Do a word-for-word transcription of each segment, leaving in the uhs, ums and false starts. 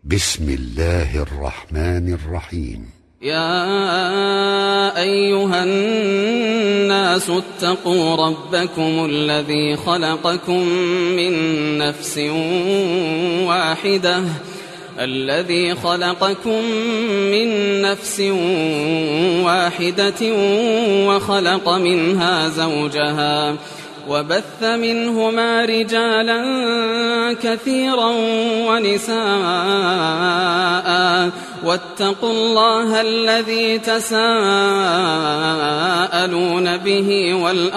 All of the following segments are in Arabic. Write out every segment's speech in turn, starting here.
بسم الله الرحمن الرحيم. يا أيها الناس اتقوا ربكم الذي خلقكم من نفس واحدة الذي خلقكم من نفس واحدة وخلق منها زوجها وبث منهما رجالا كثيرا ونساء واتقوا الله الذي تساءلون به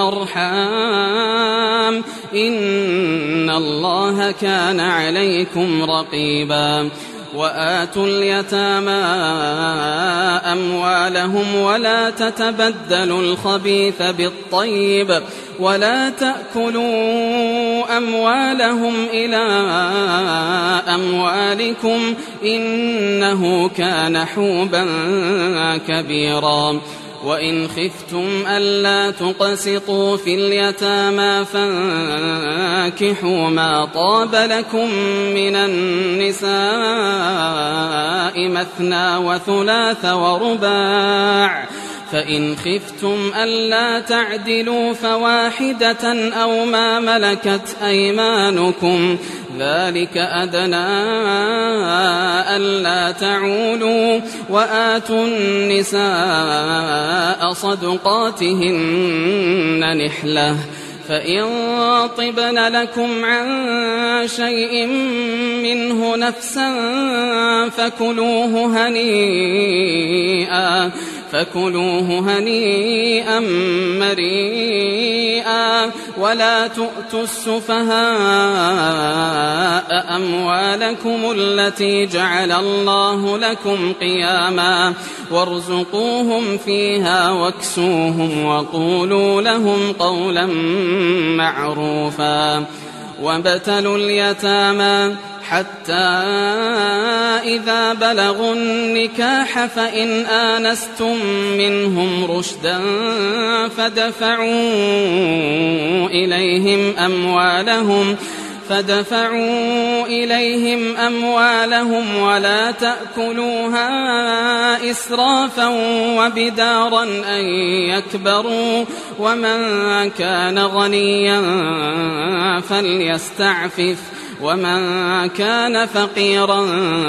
والأرحام إن الله كان عليكم رقيبا. وآتوا اليتامى أموالهم ولا تتبدلوا الخبيث بالطيب ولا تأكلوا أموالهم إلى أموالكم إنه كان حوبا كبيرا. وإن خفتم ألا تقسطوا في اليتامى فانكحوا ما طاب لكم من النساء مثنى وثلاث ورباع فإن خفتم ألا تعدلوا فواحدة أو ما ملكت أيمانكم ذلك أدنى ألا تعولوا. وآتوا النساء صدقاتهن نحلة فإن طبن لكم عن شيء منه نفسا فكلوه هنيئا فكلوه هنيئا مريئا. ولا تؤتوا السفهاء أموالكم التي جعل الله لكم قياما وارزقوهم فيها واكسوهم وقولوا لهم قولا معروفا. وابتلوا اليتامى حتى إذا بلغوا النكاح فإن آنستم منهم رشدا فدفعوا إليهم أموالهم فدفعوا إليهم أموالهم ولا تأكلوها إسرافا وبدارا أن يكبروا. ومن كان غنيا فليستعفف ومن كان فقيرا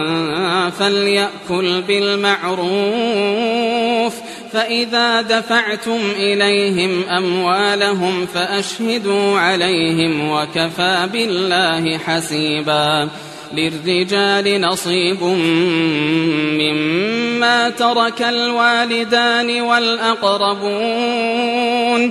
فليأكل بالمعروف. فإذا دفعتم إليهم أموالهم فأشهدوا عليهم وكفى بالله حسيبا. للرجال نصيب مما ترك الوالدان والأقربون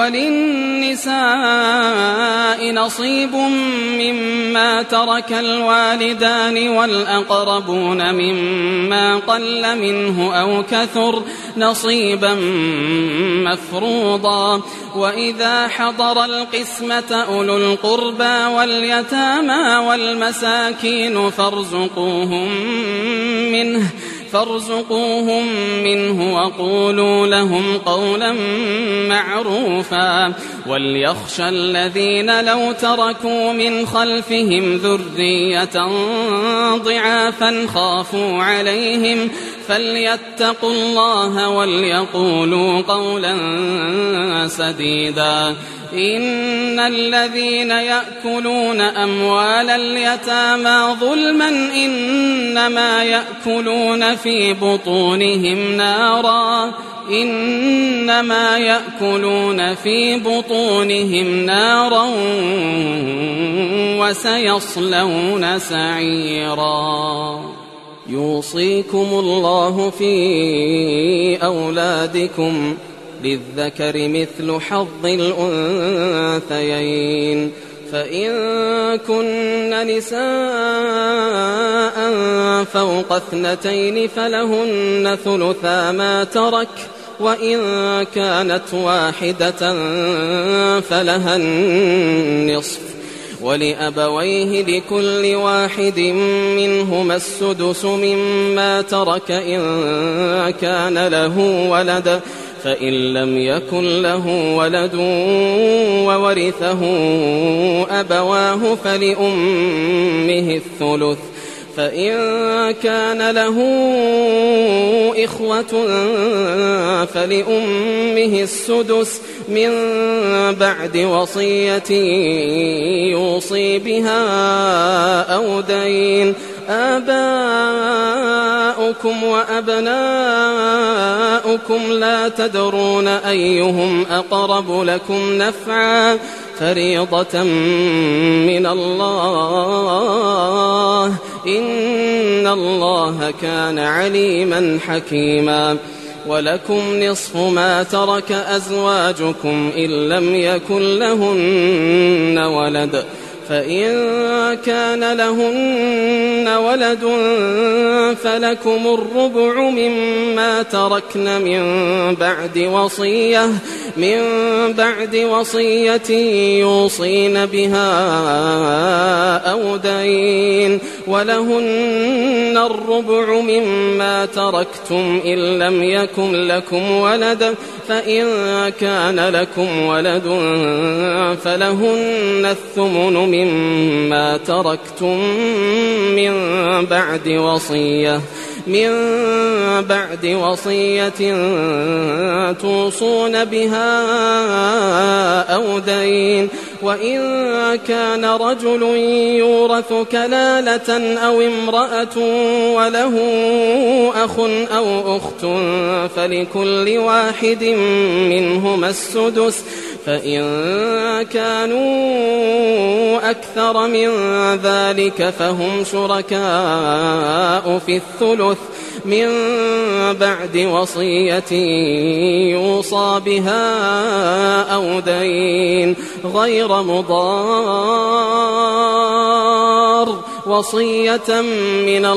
وللنساء نصيب مما ترك الوالدان والأقربون مما قل منه أو كثر نصيبا مفروضا. وإذا حضر القسمة أولو القربى واليتامى والمساكين فارزقوهم منه فارزقوهم منه وقولوا لهم قولا معروفا. وليخشى الذين لو تركوا من خلفهم ذرية ضعافا خافوا عليهم فليتقوا الله وليقولوا قولا سديدا. إن الذين يأكلون أموال اليتامى ظلما إنما يأكلون في بطونهم نارا إنما يأكلون في بطونهم نارا وسيصلون سعيرا. يوصيكم الله في أولادكم للذكر مثل حظ الأنثيين فإن كن نساء فوق اثنتين فلهن ثلثا ما ترك وإن كانت واحدة فلها النصف ولأبويه لكل واحد منهما السدس مما ترك إن كان له ولد فإن لم يكن له ولد وورثه أبواه فلأمه الثلث فإن كان له إخوة فلأمه السدس من بعد وصية يوصي بها أو دين. آباؤكم وأبناؤكم لا تدرون أيهم أقرب لكم نفعا فريضة من الله إن الله كان عليما حكيما. ولكم نصف ما ترك أزواجكم إن لم يكن لهن ولد فإن كان لهن ولد فلكم الربع مما تركن من بعد وصية من بعد وصية يوصين بها أو دين. ولهن الربع مما تركتم إن لم يكن لكم ولد فإن كان لكم ولد فلهن الثمن مما تركتم من بعد وصية من بعد وصية توصون بها أو دين. وإن كان رجل يورث كلالة أو امرأة وله أخ أو أخت فلكل واحد منهما السدس فإن كانوا أكثر من ذلك فهم شركاء في الثلث من بعد وصية يوصى بها أو دين غير مضار وصية من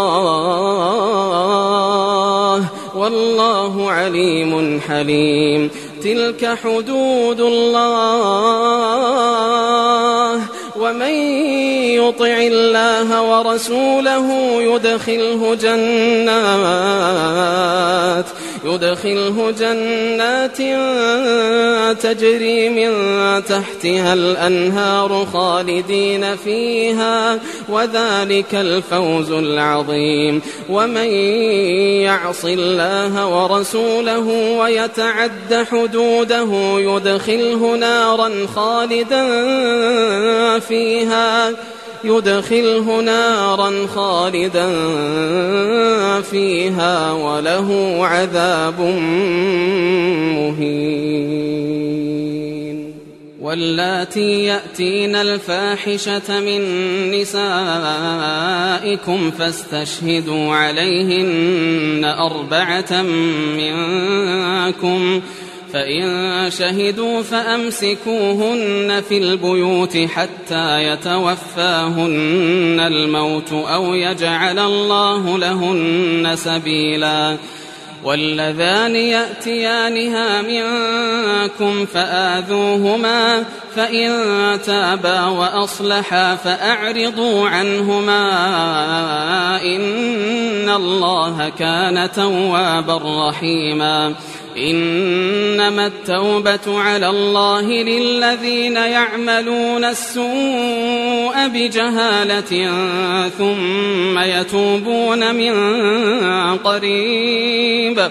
الله والله عليم حليم. تلك حدود الله ومن يطع الله ورسوله يدخله جنات يدخله جنات تجري من تحتها الأنهار خالدين فيها وذلك الفوز العظيم. ومن يعص الله ورسوله ويتعد حدوده يدخله نارا خالدا فيها يدخله نارا خالدا فيها وله عذاب مهين. واللاتي يأتين الفاحشة من نسائكم فاستشهدوا عليهن أربعة منكم فإن شهدوا فأمسكوهن في البيوت حتى يتوفاهن الموت أو يجعل الله لهن سبيلا. واللذان يأتيانها منكم فآذوهما فإن تابا وأصلحا فأعرضوا عنهما إن الله كان توابا رحيما. إنما التوبة على الله للذين يعملون السوء بجهالة ثم يتوبون من قريب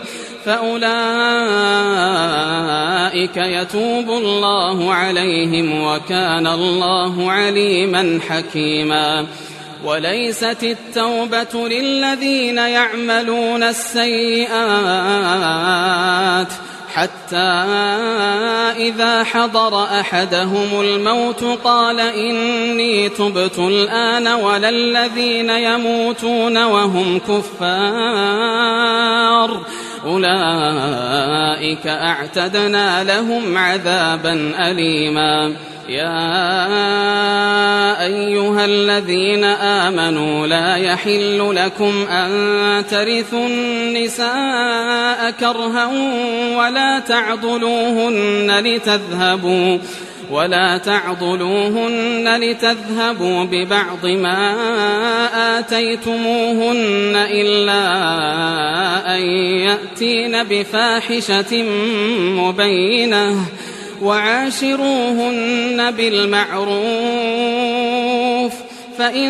فأولئك يتوب الله عليهم وكان الله عليما حكيما. وليست التوبة للذين يعملون السيئات حتى إذا حضر أحدهم الموت قال إني تبت الآن ولا الذين يموتون وهم كفار أولئك أعتدنا لهم عذابا أليما. يا أيها الذين آمنوا لا يحل لكم أن ترثوا النساء كرها ولا تعضلوهن لتذهبوا ولا تعضلوهن لتذهبوا ببعض ما آتيتموهن إلا أن يأتين بفاحشة مبينة وعاشروهن بالمعروف فإن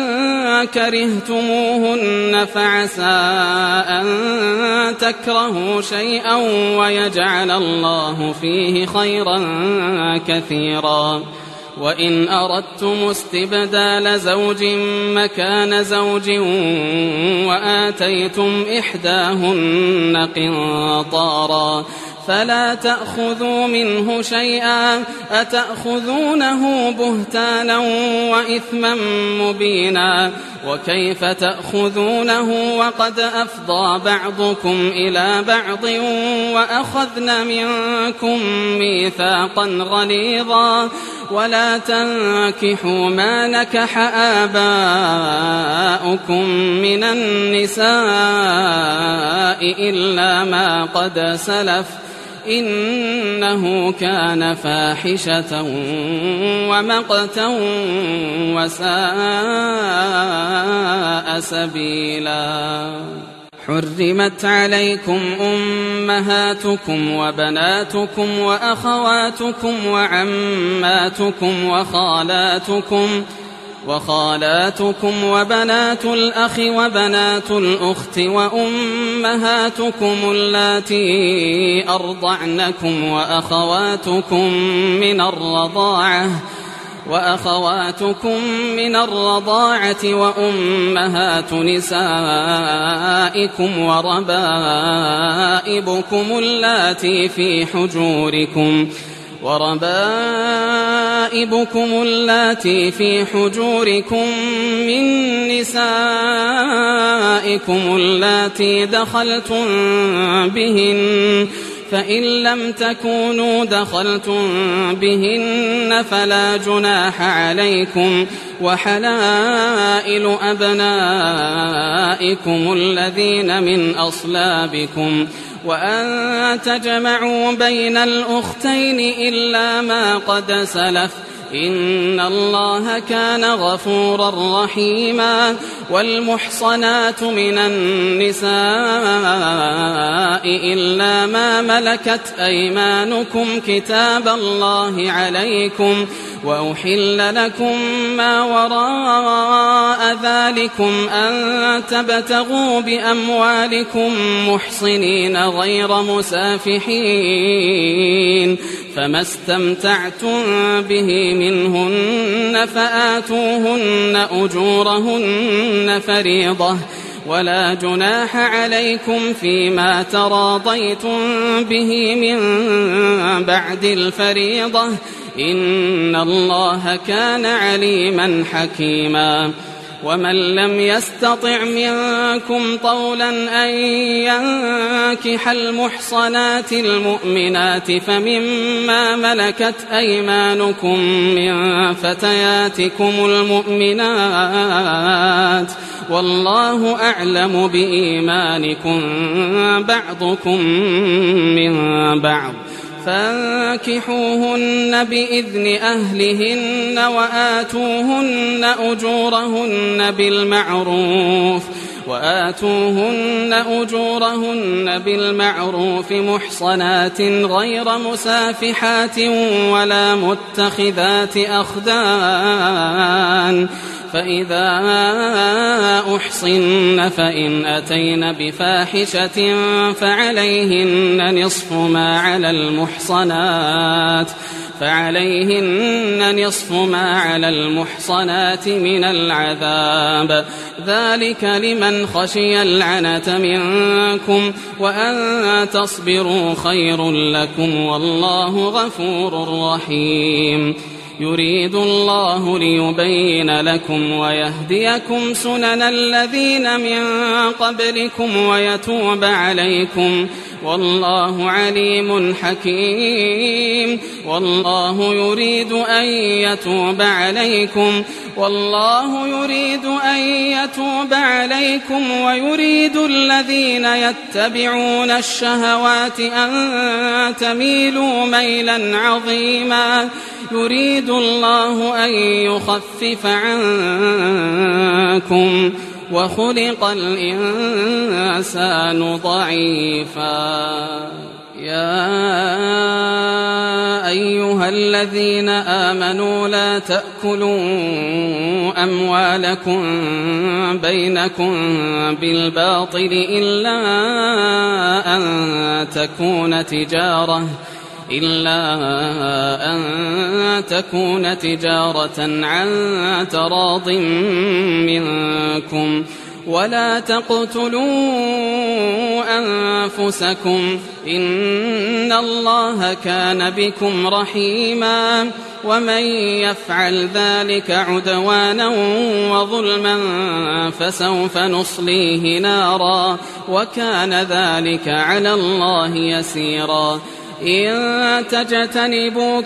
كرهتموهن فعسى أن تكرهوا شيئا ويجعل الله فيه خيرا كثيرا. وإن أردتم استبدال زوج مكان زوج وآتيتم إحداهن قنطارا فلا تأخذوا منه شيئا أتأخذونه بهتانا وإثما مبينا. وكيف تأخذونه وقد أفضى بعضكم إلى بعض وأخذن منكم ميثاقا غليظا. ولا تنكحوا ما نكح آباؤكم من النساء إلا ما قد سلف إنه كان فاحشة ومقتا وساء سبيلا. حرمت عليكم أمهاتكم وبناتكم وأخواتكم وعماتكم وخالاتكم وخالاتكم وبنات الأخ وبنات الأخت وأمهاتكم اللاتي أرضعنكم وأخواتكم من الرضاعة وأخواتكم من الرضاعة وأمهات نسائكم وربائبكم اللاتي في حجوركم وربائبكم اللاتي في حجوركم من نسائكم اللاتي دخلتم بهن فإن لم تكونوا دخلتم بهن فلا جناح عليكم. وحلائل أبنائكم الذين من أصلابكم وأن تجمعوا بين الأختين إلا ما قد سلف إن الله كان غفورا رحيما. والمحصنات من النساء إلا ما ملكت أيمانكم كتاب الله عليكم وأحل لكم ما وراء ذلكم أن تبتغوا بأموالكم محصنين غير مسافحين فما استمتعتم به منهن فآتوهن أجورهن فريضة. ولا جناح عليكم فيما تراضيتم به من بعد الفريضة إن الله كان عليما حكيما. ومن لم يستطع منكم طولا أن ينكح المحصنات المؤمنات فمما ملكت أيمانكم من فتياتكم المؤمنات والله أعلم بإيمانكم بعضكم من بعض فانكحوهن بإذن أهلهن وآتوهن أجورهن بالمعروف وآتوهن أجورهن بالمعروف محصنات غير مسافحات ولا متخذات أخدان. فإذا أحصن فإن أتين بفاحشة فعليهن نصف ما على المحصنات فعليهن نصف ما على المحصنات من العذاب ذلك لمن خشي العنة منكم وأن تصبروا خير لكم والله غفور رحيم. يريد الله ليبين لكم ويهديكم سنن الذين من قبلكم ويتوب عليكم والله عليم حكيم. والله يريد أن يتوب عليكم والله يريد أن يتوب عليكم ويريد الذين يتبعون الشهوات أن تميلوا ميلا عظيما. يريد الله أن يخفف عنكم وخلق الإنسان ضعيفا. يا أيها الذين آمنوا لا تأكلوا أموالكم بينكم بالباطل إلا أن تكون تجارة إلا أن تكون تجارة عن تراض منكم ولا تقتلوا أنفسكم إن الله كان بكم رحيما ومن يفعل ذلك عدوانا وظلما فسوف نصليه نارا وكان ذلك على الله يسيرا إن تجتنبوا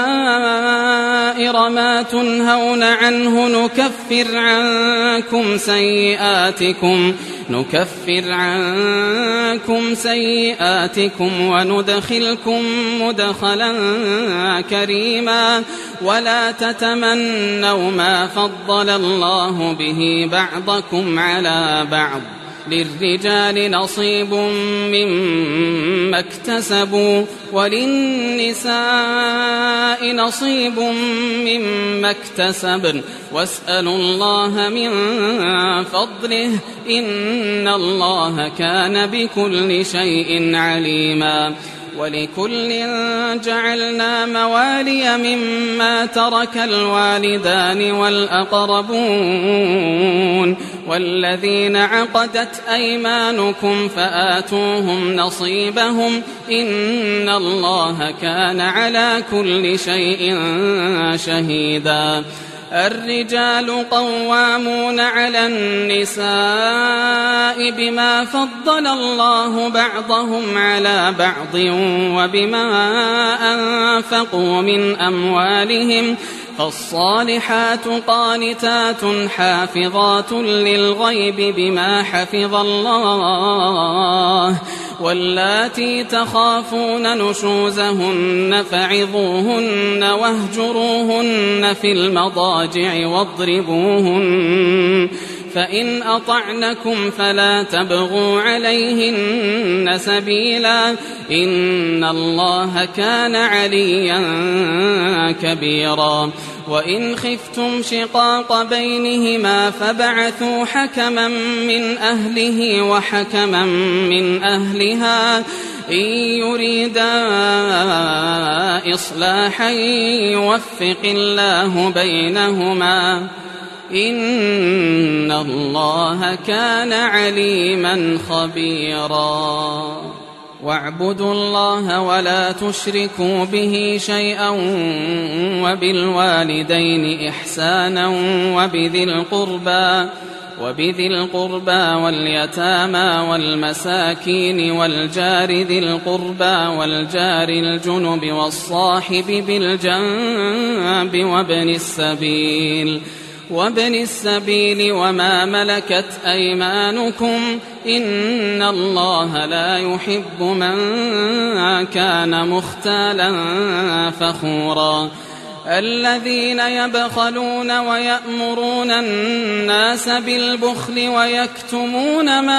كبائر ما تنهون عنه نكفر عنكم سيئاتكم نكفر عنكم سيئاتكم وندخلكم مدخلا كريما ولا تتمنوا ما فضل الله به بعضكم على بعض للرجال نصيب مما اكتسبوا وللنساء نصيب مما اكتسبن واسألوا الله من فضله إن الله كان بكل شيء عليما ولكل جعلنا موالي مما ترك الوالدان والأقربون والذين عقدت أيمانكم فآتوهم نصيبهم إن الله كان على كل شيء شهيدا الرجال قوامون على النساء بما فضل الله بعضهم على بعض وبما أنفقوا من أموالهم فالصالحات قانتات حافظات للغيب بما حفظ الله واللاتي تخافون نشوزهن فعظوهن واهجروهن في المضاجع واضربوهن فإن أطعنكم فلا تبغوا عليهن سبيلا إن الله كان عليا كبيرا وإن خفتم شقاق بينهما فبعثوا حكما من أهله وحكما من أهلها إن يريدا إصلاحا يوفق الله بينهما إن الله كان عليما خبيرا واعبدوا الله ولا تشركوا به شيئا وبالوالدين إحسانا وبذي القربى وبذي القربى واليتامى والمساكين والجار ذي القربى والجار الجنب والصاحب بالجنب وابن السبيل وابن السبيل وما ملكت أيمانكم إن الله لا يحب من كان مختالا فخورا الذين يبخلون ويأمرون الناس بالبخل ويكتمون ما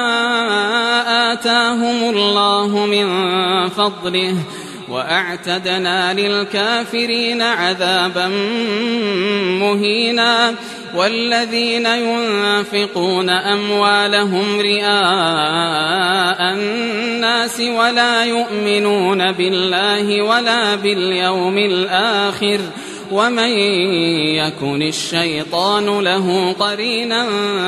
آتاهم الله من فضله وأعتدنا للكافرين عذابا مهينا والذين ينفقون أموالهم رئاء الناس ولا يؤمنون بالله ولا باليوم الآخر ومن يكن الشيطان له قرينا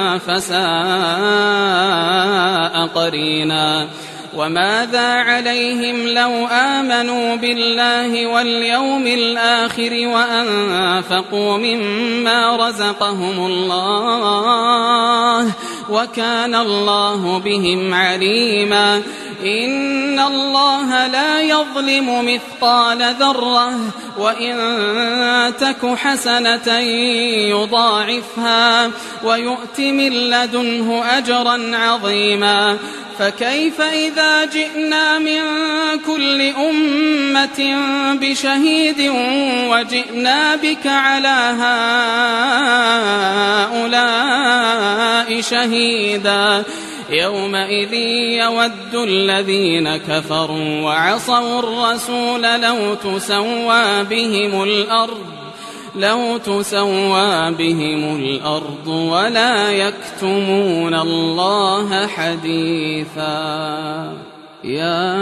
فساء قرينا وماذا عليهم لو آمنوا بالله واليوم الآخر وأنفقوا مما رزقهم الله وكان الله بهم عليما إن الله لا يظلم مثقال ذرة وإن تك حسنة يضاعفها ويؤت من لدنه أجرا عظيما فكيف إذا جئنا من كل أمة بشهيد وجئنا بك على هؤلاء شهيدا يومئذ يود الذين كفروا وعصوا الرسول لو تسوى بهم الأرض لو تسوى بهم الأرض ولا يكتمون الله حديثا. يا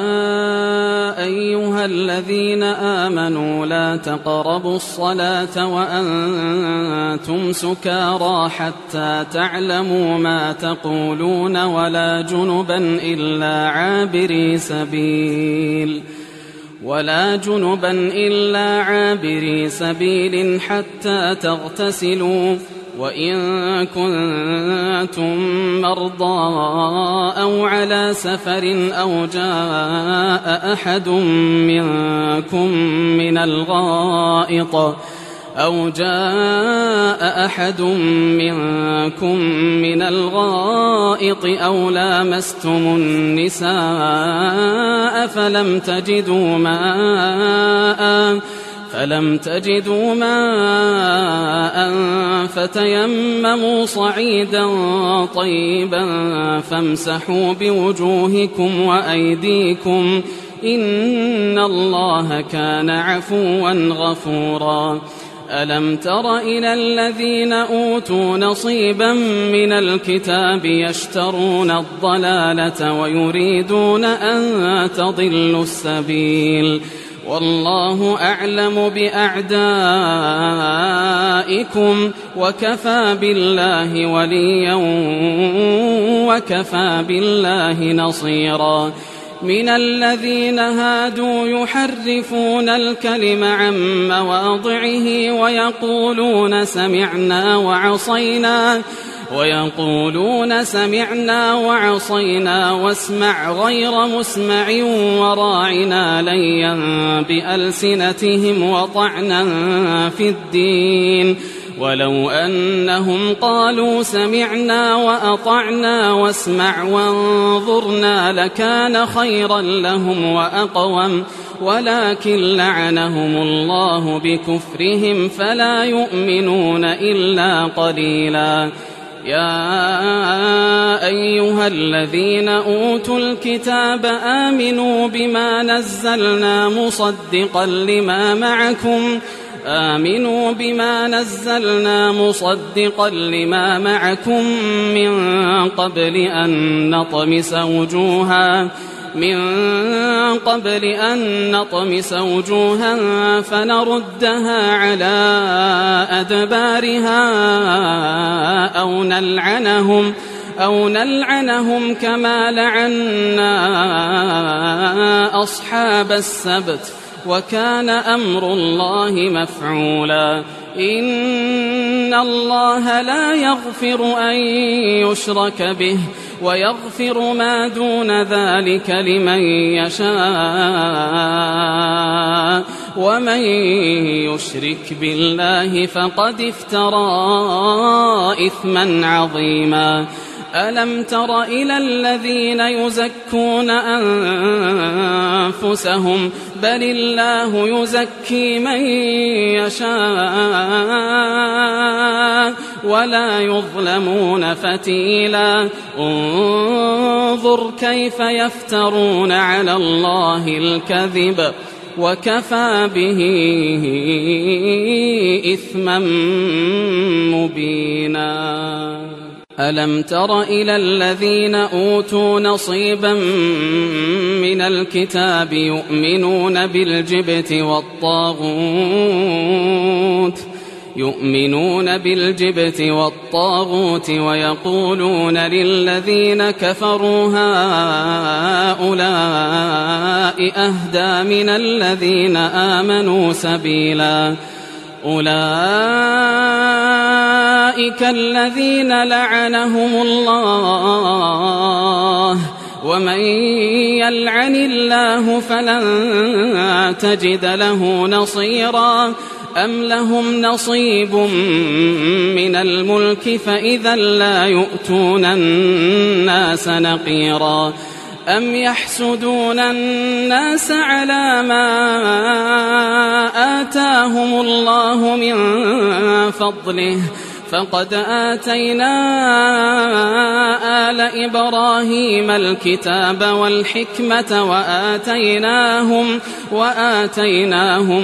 أيها الذين آمنوا لا تقربوا الصلاة وأنتم سكارى حتى تعلموا ما تقولون ولا جنبا إلا عابري سبيل ولا جنبا إلا عابري سبيل حتى تغتسلوا وإن كنتم مرضى أو على سفر أو جاء أحد منكم من الغائط أو جاء أحد منكم من الغائط أو لامستم النساء فلم تجدوا ماء فلم تجدوا ماء فتيمموا صعيدا طيبا فامسحوا بوجوهكم وأيديكم إن الله كان عفوا غفورا. ألم تر إلى الذين أوتوا نصيبا من الكتاب يشترون الضلالة ويريدون أن تضلوا السبيل والله أعلم بأعدائكم وكفى بالله وليا وكفى بالله نصيرا. من الذين هادوا يحرفون الكلم عن مواضعه ويقولون سمعنا وعصينا ويقولون سمعنا وعصينا واسمع غير مسمع وراعنا ليا بألسنتهم وطعنا في الدين ولو أنهم قالوا سمعنا وأطعنا واسمع وانظرنا لكان خيرا لهم وأقوم ولكن لعنهم الله بكفرهم فلا يؤمنون إلا قليلا. يا أيها الذين أوتوا الكتاب آمنوا بما نزلنا مصدقا لما معكم آمنوا بما نزلنا مصدقا لما معكم من قبل أن نطمس وجوها من قبل أن نطمس وجوها فنردها على أدبارها أو نلعنهم أو نلعنهم كما لعنا أصحاب السبت وكان أمر الله مفعولا. إن الله لا يغفر أن يشرك به ويغفر ما دون ذلك لمن يشاء ومن يشرك بالله فقد افترى إثما عظيما. ألم تر إلى الذين يزكون أنفسهم بل الله يزكي من يشاء ولا يظلمون فتيلا. انظر كيف يفترون على الله الكذب وكفى به إثما مبينا. ألم تر إلى الذين أوتوا نصيبا من الكتاب يؤمنون بالجبت والطاغوت يؤمنون بالجبت والطاغوت ويقولون للذين كفروا هؤلاء أهدى من الذين آمنوا سبيلا. أولئك الذين لعنهم الله ومن يلعن الله فلن تجد له نصيرا. أم لهم نصيب من الملك فإذا لا يؤتون الناس نقيرا. أم يحسدون الناس على ما آتاهم الله من فضله فقد آتينا آل إبراهيم الكتاب والحكمة وآتيناهم, وآتيناهم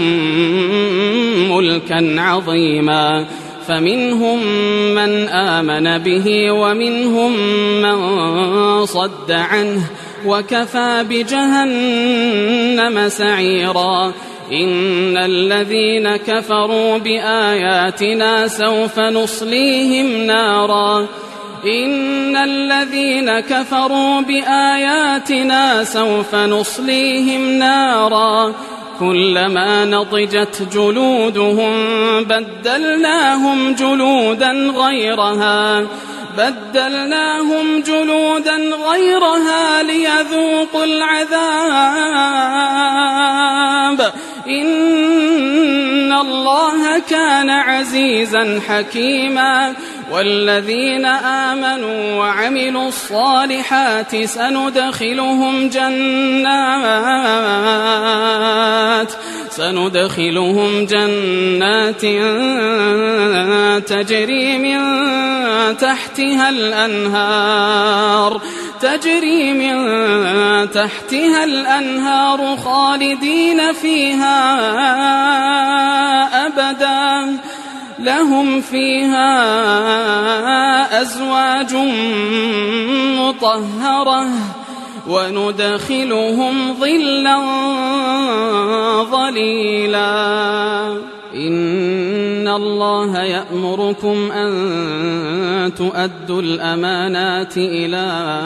ملكا عظيما فمنهم من آمن به ومنهم من صد عنه وكفى بجهنم سعيرا إن الذين كفروا بآياتنا سوف نصليهم نارا إن الذين كفروا بآياتنا سوف نصليهم نارا كلما نضجت جلودهم بدلناهم جلودا غيرها بدلناهم جلودا غيرها ليذوقوا العذاب إن الله كان عزيزا حكيما والذين آمنوا وعملوا الصالحات سندخلهم جنات سندخلهم جنات تجري من تحتها الأنهار تجري من تحتها الأنهار خالدين فيها أبدا لهم فيها أزواج مطهرة وندخلهم ظلا ظليلا إن الله يأمركم أن تؤدوا الأمانات إلى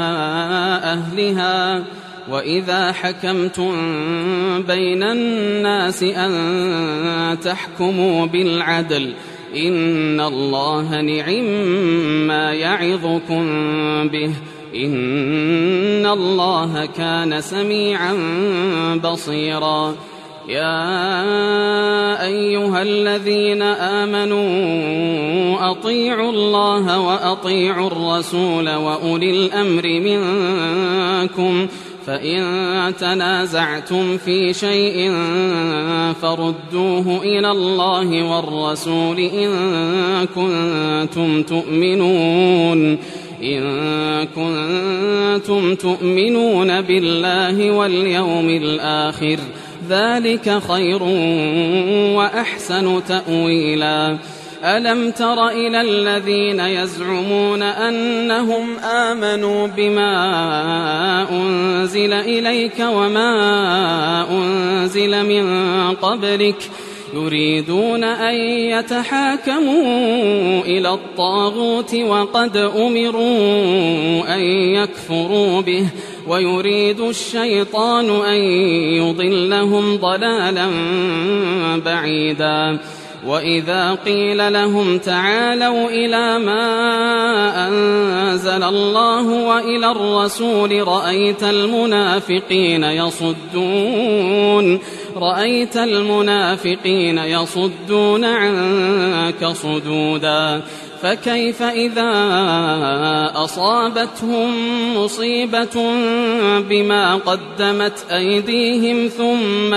أهلها وإذا حكمتم بين الناس أن تحكموا بالعدل إن الله نعم ما يعظكم به إن الله كان سميعا بصيرا يا أيها الذين آمنوا أطيعوا الله وأطيعوا الرسول وأولي الأمر منكم فإن تنازعتم في شيء فردوه إلى الله والرسول إن كنتم تؤمنون إن كنتم تؤمنون بالله واليوم الآخر ذلك خير وأحسن تأويلا ألم تر إلى الذين يزعمون أنهم آمنوا بما أنزل إليك وما أنزل من قبلك يريدون أن يتحاكموا إلى الطاغوت وقد أمروا أن يكفروا به ويريد الشيطان أن يضلهم ضلالا بعيدا وإذا قيل لهم تعالوا إلى ما أنزل الله وإلى الرسول رأيت المنافقين يصدون رأيت المنافقين يصدون عنك صدودا فكيف إذا أصابتهم مصيبة بما قدمت أيديهم ثم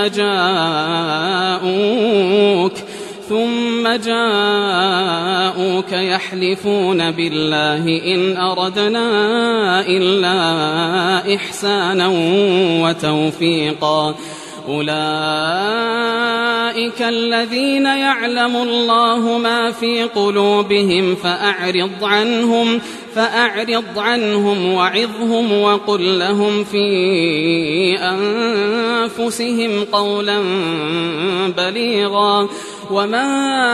جاءوك ثم جاءوك يحلفون بالله إن أردنا إلا إحسانا وتوفيقا أولئك الذين يعلم الله ما في قلوبهم فأعرض عنهم فأعرض عنهم وعظهم وقل لهم في أنفسهم قولا بليغا وما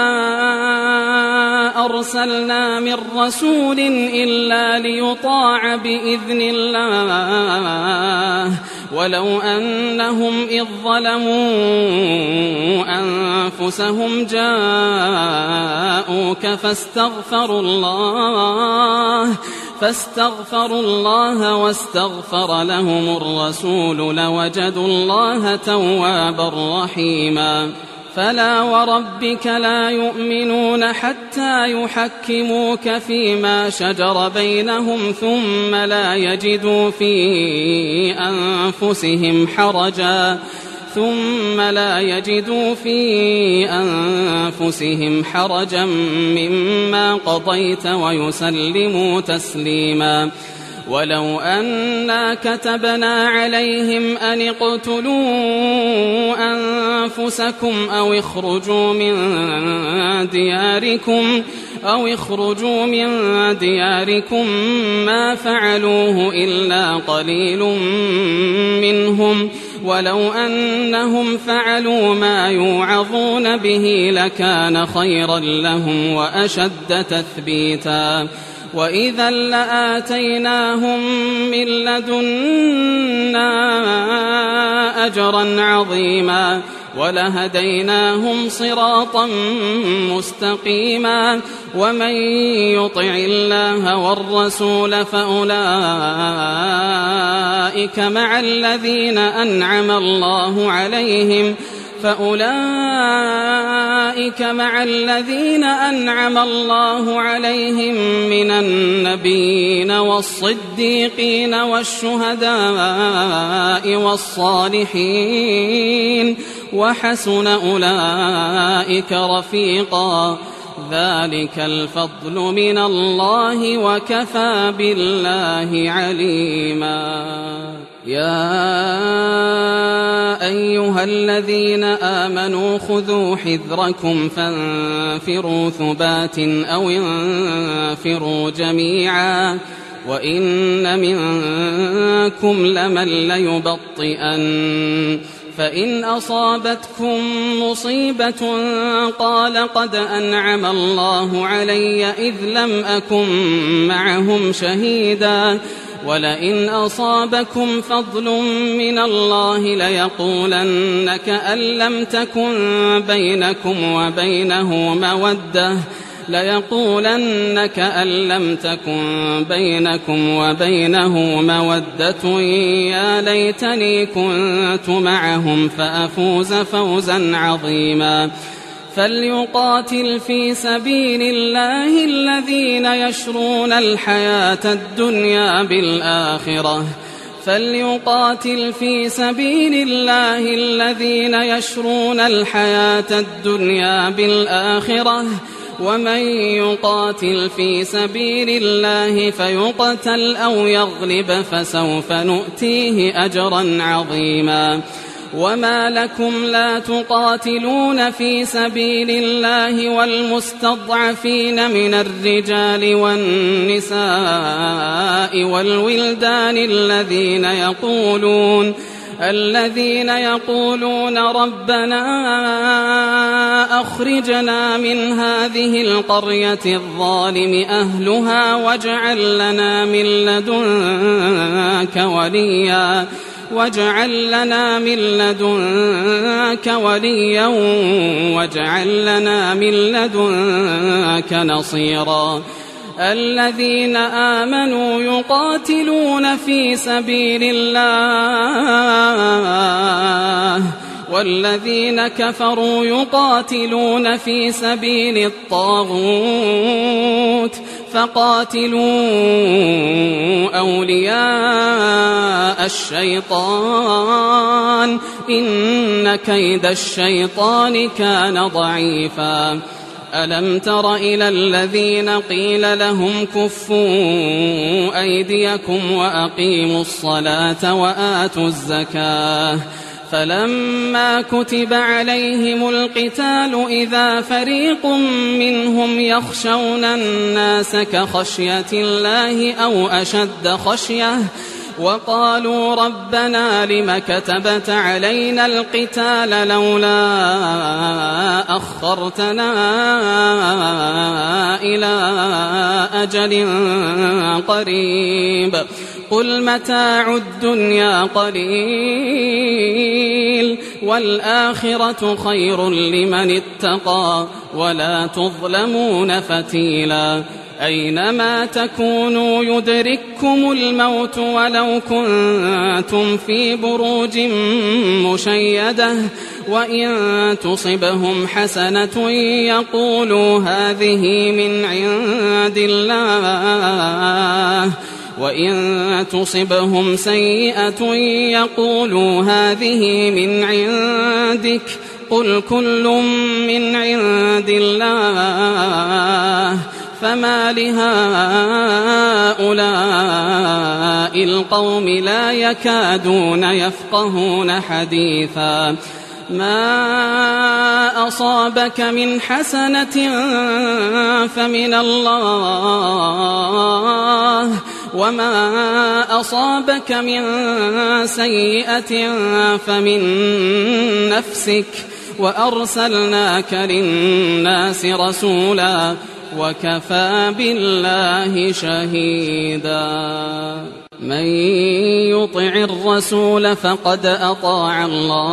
أرسلنا من رسول إلا ليطاع بإذن الله ولو أنهم إذ ظلموا أنفسهم جاءوك فاستغفروا الله فاستغفروا الله واستغفر لهم الرسول لوجدوا الله توابا رحيما فلا وربك لا يؤمنون حتى يحكموك فيما شجر بينهم ثم لا يجدوا في أنفسهم حرجا ثم لا يجدوا في أنفسهم حرجا مما قضيت ويسلموا تسليما. ولو أنا كتبنا عليهم أن اقتلوا أنفسكم أو اخرجوا من دياركم أو اخرجوا من دياركم ما فعلوه إلا قليل منهم ولو أنهم فعلوا ما يوعظون به لكان خيرا لهم وأشد تثبيتا وإذا لآتيناهم من لدنا أجرا عظيما ولهديناهم صراطا مستقيما. ومن يطع الله والرسول فأولئك مع الذين أنعم الله عليهم فأولئك مع الذين أنعم الله عليهم من النبيين والصديقين والشهداء والصالحين وحسن أولئك رفيقا. ذلك الفضل من الله وكفى بالله عليما. يا أيها الذين آمنوا خذوا حذركم فانفروا ثبات أو انفروا جميعا وإن منكم لمن ليبطئن فإن أصابتكم مصيبة قال قد أنعم الله علي إذ لم أكن معهم شهيدا ولئن أصابكم فضل من الله ليقولن كأن لم تكن بينكم وبينه مودة ليقولن كأن لم تكن بينكم وبينه مودة يا ليتني كنت معهم فأفوز فوزا عظيما. فليقاتل في سبيل الله الذين يشرون الحياة الدنيا بالآخرة فليقاتل في سبيل الله الذين يشرون الحياة الدنيا بالآخرة ومن يقاتل في سبيل الله فيقتل أو يغلب فسوف نؤتيه أجرا عظيما. وما لكم لا تقاتلون في سبيل الله والمستضعفين من الرجال والنساء والولدان الذين يقولون الذين يقولون ربنا أخرجنا من هذه القرية الظالم أهلها واجعل لنا من لدنك وليا واجعل لنا من لدنك وليا واجعل لنا من لدنك نصيرا. الذين آمنوا يقاتلون في سبيل الله والذين كفروا يقاتلون في سبيل الطاغوت فقاتلوا أولياء الشيطان إن كيد الشيطان كان ضعيفا. ألم تر إلى الذين قيل لهم كفوا أيديكم وأقيموا الصلاة وآتوا الزكاة فلما كتب عليهم القتال إذا فريق منهم يخشون الناس كخشية الله أو أشد خشية وقالوا ربنا لم كتبت علينا القتال لولا أخرتنا إلى أجل قريب قل متاع الدنيا قليل والآخرة خير لمن اتقى ولا تظلمون فتيلا. أينما تكونوا يدرككم الموت ولو كنتم في بروج مشيدة وإن تصبهم حسنة يقولوا هذه من عند الله وإن تصبهم سيئة يقولوا هذه من عندك قل كل من عند الله فما لهؤلاء القوم لا يكادون يفقهون حديثا ما أصابك من حسنة فمن الله وما أصابك من سيئة فمن نفسك وأرسلناك للناس رسولا وكفى بالله شهيدا من يطع الرسول فقد أطاع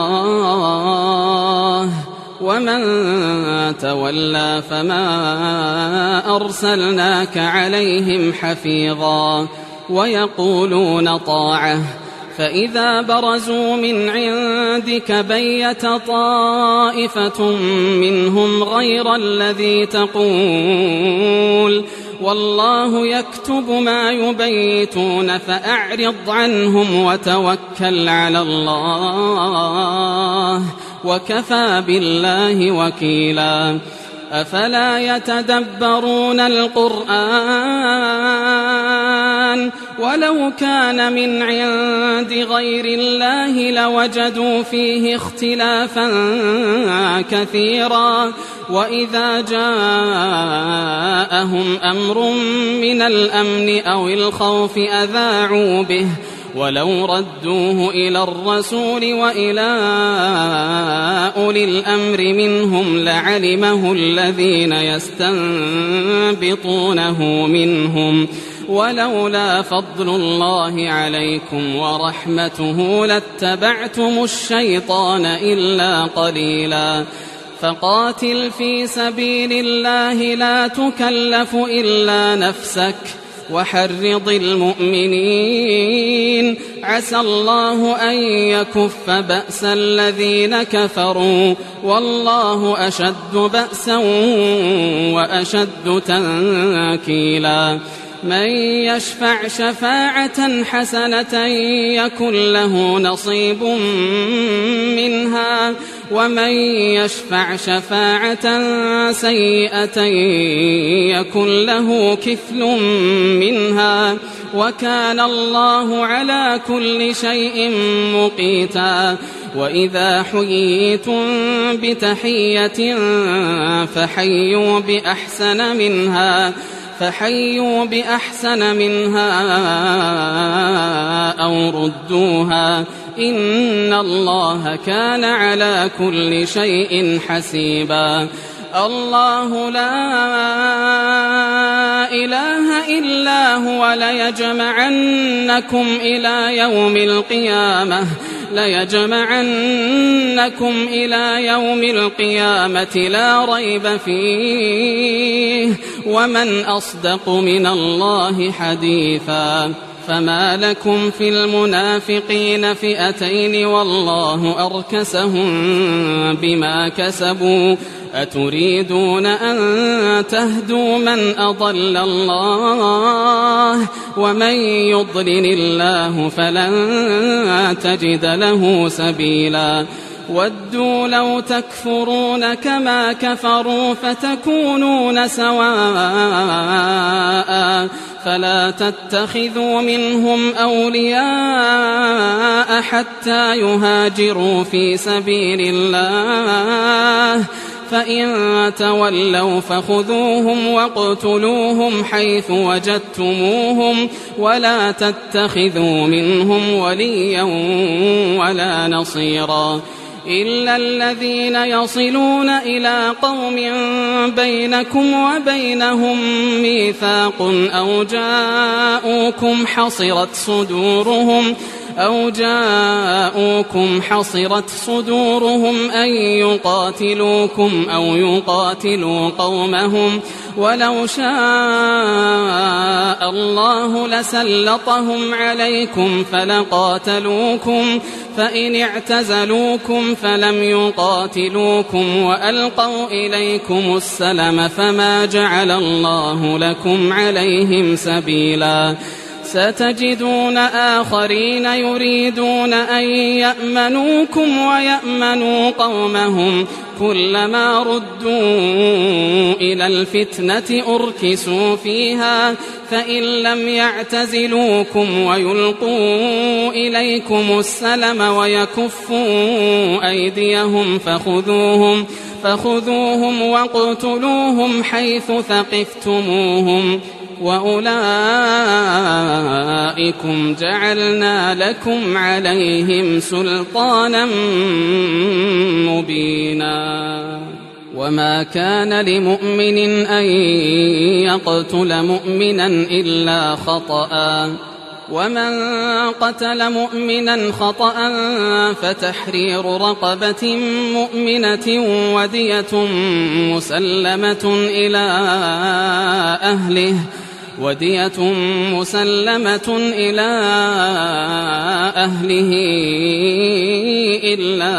الله ومن تولى فما أرسلناك عليهم حفيظا ويقولون طاعة فإذا برزوا من عندك بيت طائفة منهم غير الذي تقول والله يكتب ما يبيتون فأعرض عنهم وتوكل على الله وكفى بالله وكيلا أفلا يتدبرون القرآن ولو كان من عند غير الله لوجدوا فيه اختلافا كثيرا وإذا جاءهم أمر من الأمن أو الخوف أذاعوا به ولو ردوه إلى الرسول وإلى أولي الأمر منهم لعلمه الذين يستنبطونه منهم ولولا فضل الله عليكم ورحمته لاتبعتم الشيطان إلا قليلا فقاتل في سبيل الله لا تكلف إلا نفسك وحرض المؤمنين عسى الله أن يكف بأس الذين كفروا والله أشد بأسا وأشد تنكيلا من يشفع شفاعة حسنة يكن له نصيب منها ومن يشفع شفاعة سيئة يكن له كفل منها وكان الله على كل شيء مقيتا وإذا حييتم بتحية فحيوا بأحسن منها فحيوا بأحسن منها أو ردوها إن الله كان على كل شيء حسيبا الله لا إله إلا هو ليجمعنكم إلى يوم القيامة ليجمعنكم إلى يوم القيامة لا ريب فيه ومن أصدق من الله حديثا فما لكم في المنافقين فئتين والله أركسهم بما كسبوا أتريدون أن تهدوا من أضل الله ومن يضلل الله فلن تجد له سبيلا ودوا لو تكفرون كما كفروا فتكونون سواء فلا تتخذوا منهم أولياء حتى يهاجروا في سبيل الله فإن تولوا فخذوهم واقتلوهم حيث وجدتموهم ولا تتخذوا منهم وليا ولا نصيرا إلا الذين يصلون إلى قوم بينكم وبينهم ميثاق أو جاءوكم حصرت صدورهم أو جاءوكم حصرت صدورهم أن يقاتلوكم أو يقاتلوا قومهم ولو شاء الله لسلطهم عليكم فلقاتلوكم فإن اعتزلوكم فلم يقاتلوكم وألقوا إليكم السلم فما جعل الله لكم عليهم سبيلا ستجدون آخرين يريدون أن يأمنوكم ويأمنوا قومهم كلما ردوا إلى الفتنة أركسوا فيها فإن لم يعتزلوكم ويلقوا إليكم السلم ويكفوا أيديهم فخذوهم فخذوهم واقتلوهم حيث ثقفتموهم وأولئكم جعلنا لكم عليهم سلطانا مبينا وما كان لمؤمن أن يقتل مؤمنا إلا خطأ ومن قتل مؤمنا خطأ فتحرير رقبة مؤمنة ودية مسلمة إلى أهله ودية مسلمة إلى أهله إلا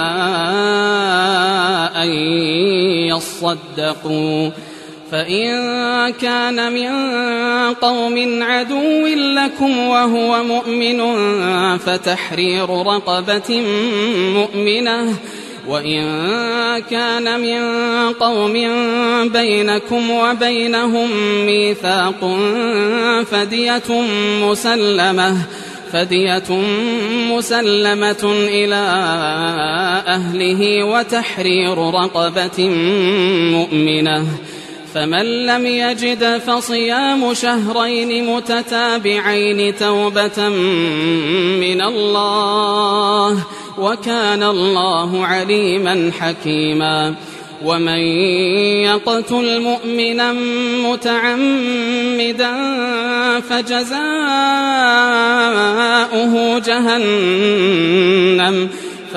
أن يصدقوا فإن كان من قوم عدو لكم وهو مؤمن فتحرير رقبة مؤمنة وإن كان من قوم بينكم وبينهم ميثاق فدية مسلمة فدية مسلمة إلى أهله وتحرير رقبة مؤمنة فمن لم يجد فصيام شهرين متتابعين توبة من الله وكان الله عليما حكيما ومن يقتل مؤمنا متعمدا فجزاؤه جهنم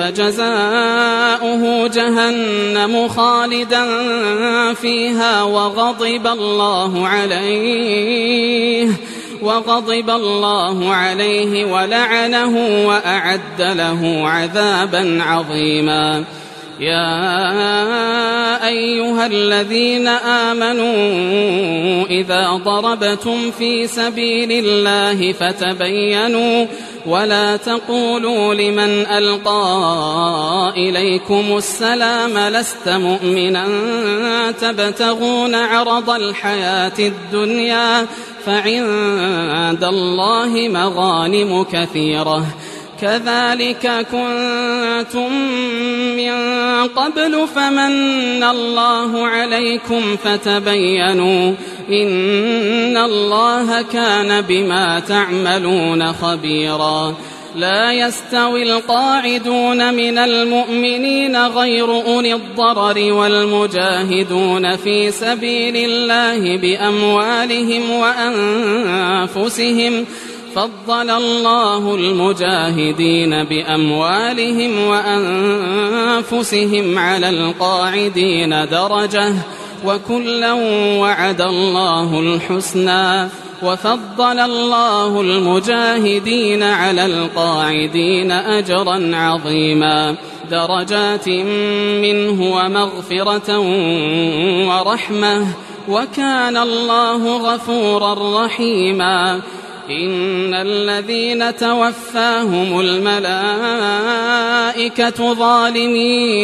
فجزاؤه جهنم خالدا فيها وغضب الله عليه وغضب الله عليه ولعنه وأعد له عذابا عظيما يا أيها الذين آمنوا إذا ضربتم في سبيل الله فتبينوا ولا تقولوا لمن ألقى إليكم السلام لست مؤمنا تبتغون عرض الحياة الدنيا فعند الله مغانم كثيرة كذلك كنتم من قبل فمن الله عليكم فتبينوا إن الله كان بما تعملون خبيرا لا يستوي القاعدون من المؤمنين غير أولي الضرر والمجاهدون في سبيل الله بأموالهم وأنفسهم فضل الله المجاهدين بأموالهم وأنفسهم على القاعدين درجة وكلا وعد الله الحسنى وفضل الله المجاهدين على القاعدين أجرا عظيما درجات منه ومغفرة ورحمة وكان الله غفورا رحيما إن الذين توفاهم الملائكة ظالمي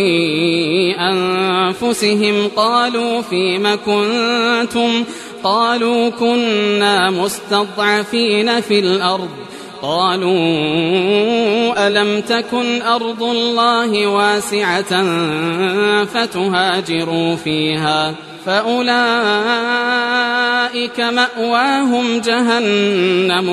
أنفسهم قالوا فيم كنتم قالوا كنا مستضعفين في الأرض قالوا ألم تكن أرض الله واسعة فتهاجروا فيها فأولئك مأواهم جهنم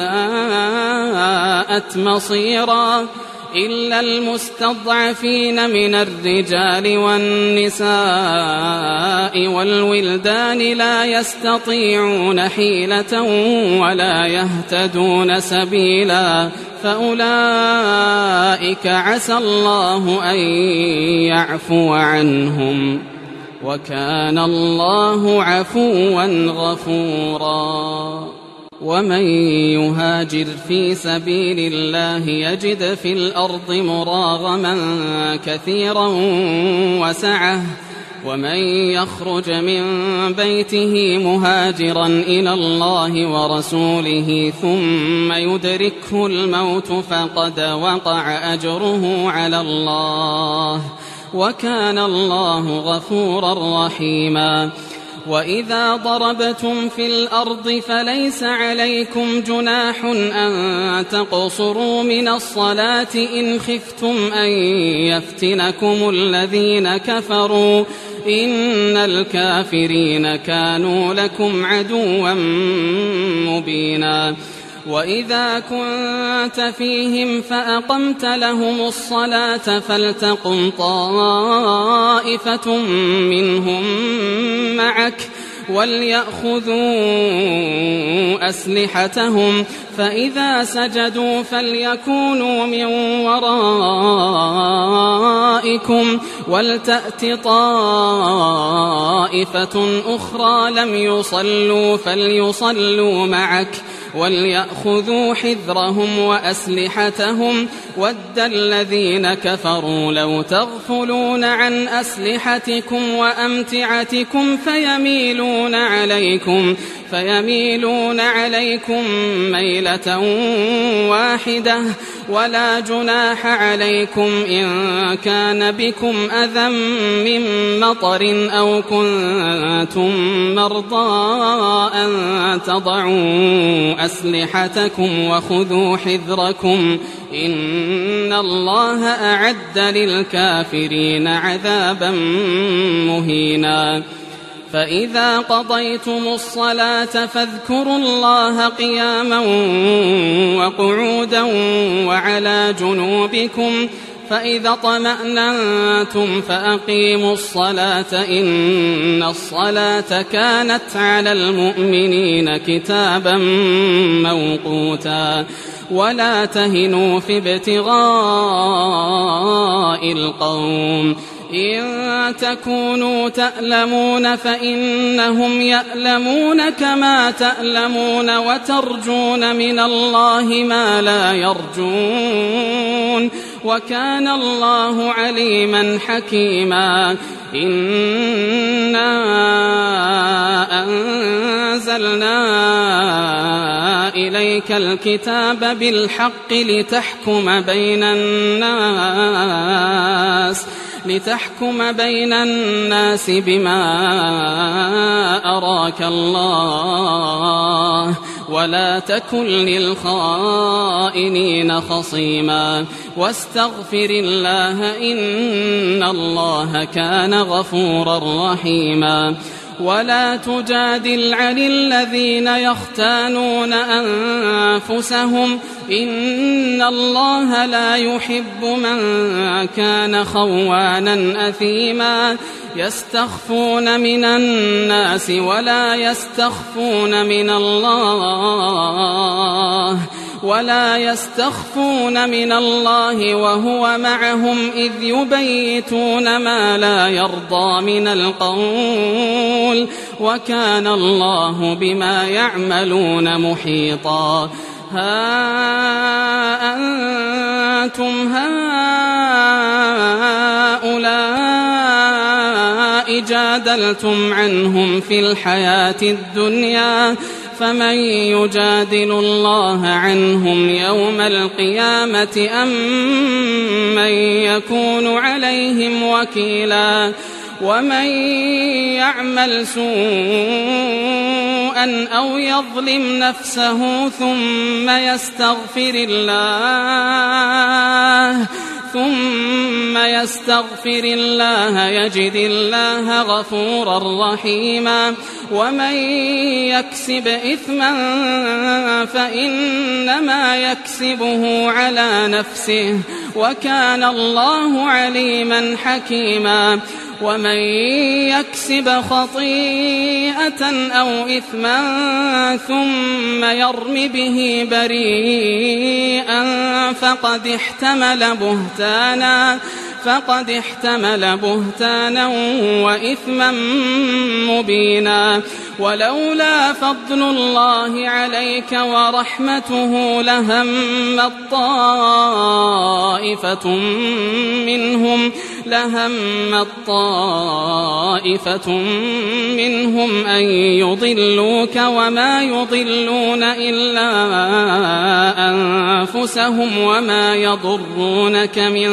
وساءت مصيرا إلا المستضعفين من الرجال والنساء والولدان لا يستطيعون حيلة ولا يهتدون سبيلا فأولئك عسى الله أن يعفو عنهم وكان الله عفوا غفورا ومن يهاجر في سبيل الله يجد في الأرض مراغما كثيرا وسعة ومن يخرج من بيته مهاجرا إلى الله ورسوله ثم يدركه الموت فقد وقع أجره على الله وكان الله غفورا رحيما. وإذا ضربتم في الأرض فليس عليكم جناح أن تقصروا من الصلاة إن خفتم أن يفتنكم الذين كفروا إن الكافرين كانوا لكم عدوا مبينا. وإذا كنت فيهم فأقمت لهم الصلاة فلتقم طائفة منهم معك وليأخذوا أسلحتهم فإذا سجدوا فليكونوا من ورائكم ولتأت طائفة أخرى لم يصلوا فليصلوا معك وليأخذوا حذرهم وأسلحتهم ود الذين كفروا لو تغفلون عن أسلحتكم وأمتعتكم فيميلون عليكم فيميلون عليكم ميلة واحدة ولا جناح عليكم إن كان بكم أذى من مطر أو كنتم مرضى أن تضعوا أسلحتكم وخذوا حذركم إن الله أعد للكافرين عذابا مهينا. فإذا قضيتم الصلاة فاذكروا الله قياما وقعودا وعلى جنوبكم فإذا اطمأننتم فأقيموا الصلاة إن الصلاة كانت على المؤمنين كتابا موقوتا. ولا تهنوا في ابتغاء القوم إن تكونوا تألمون فإنهم يألمون كما تألمون وترجون من الله ما لا يرجون وكان الله عليما حكيما. إنا أنزلنا إليك الكتاب بالحق لتحكم بين الناس لتحكم بين الناس بما أراك الله ولا تكن للخائنين خصيما واستغفر الله إن الله كان غفورا رحيما. ولا تجادل عن الذين يختانون أنفسهم إن الله لا يحب من كان خوانا أثيما. يستخفون من الناس ولا يستخفون من الله ولا يستخفون من الله وهو معهم إذ يبيتون ما لا يرضى من القول وكان الله بما يعملون محيطا. ها أنتم هؤلاء جادلتم عنهم في الحياة الدنيا فمن يجادل الله عنهم يوم القيامة أم من يكون عليهم وكيلا. ومن يعمل سوءا أو يظلم نفسه ثم يستغفر الله ثم يستغفر الله يجد الله غفورا رحيما. ومن يكسب إثما فإنما يكسبه على نفسه وكان الله عليما حكيما. ومن يكسب خطيئة أو إثما ثم يرم به بريئا فقد احتمل بهتانا فقد احتمل بهتانا وإثما مبينا. ولولا فضل الله عليك ورحمته لهمت طائفة منهم لهمت طائفة منهم أن يضلوك وما يضلون إلا أنفسهم وما يضرونك من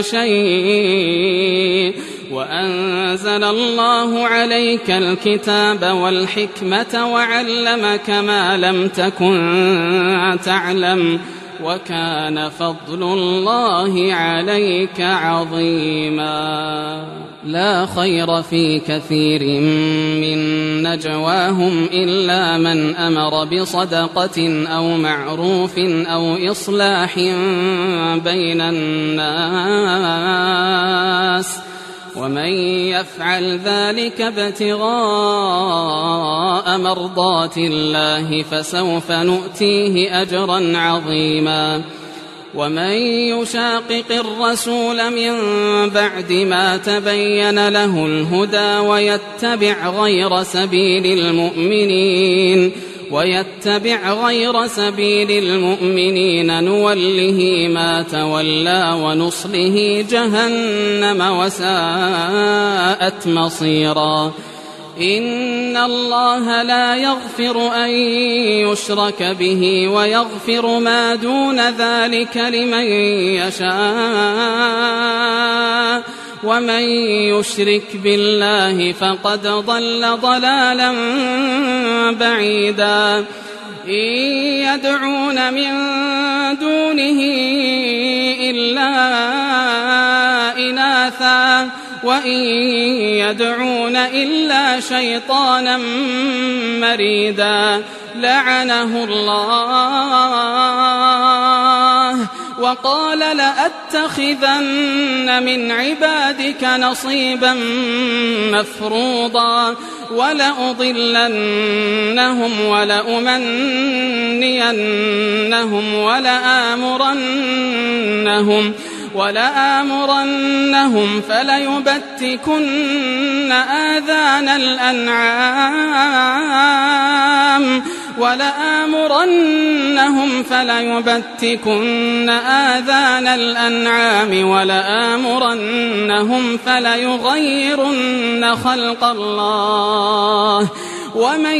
شيء وأنزل الله عليك الكتاب والحكمة وعلمك ما لم تكن تعلم وكان فضل الله عليك عظيما. لا خير في كثير من نجواهم إلا من أمر بصدقة أو معروف أو إصلاح بين الناس ومن يفعل ذلك ابتغاء مرضات الله فسوف نؤتيه أجرا عظيما. ومن يشاقق الرسول من بعد ما تبين له الهدى ويتبع غير سبيل المؤمنين ويتبع غير سبيل المؤمنين نوله ما تولى ونصله جهنم وساءت مصيرا. إن الله لا يغفر أن يشرك به ويغفر ما دون ذلك لمن يشاء ومن يشرك بالله فقد ضل ضلالا بعيدا. إن يدعون من دونه إلا إناثا وإن يدعون إلا شيطانا مريدا لعنه الله وقال لأتخذن من عبادك نصيبا مفروضا ولأضلنهم ولأمنينهم ولآمرنهم ولآمرنهم فليبتكن آذان الأنعام ولآمرنهم فليبتكن آذان الأنعام ولآمرنهم فليغيرن خلق الله ومن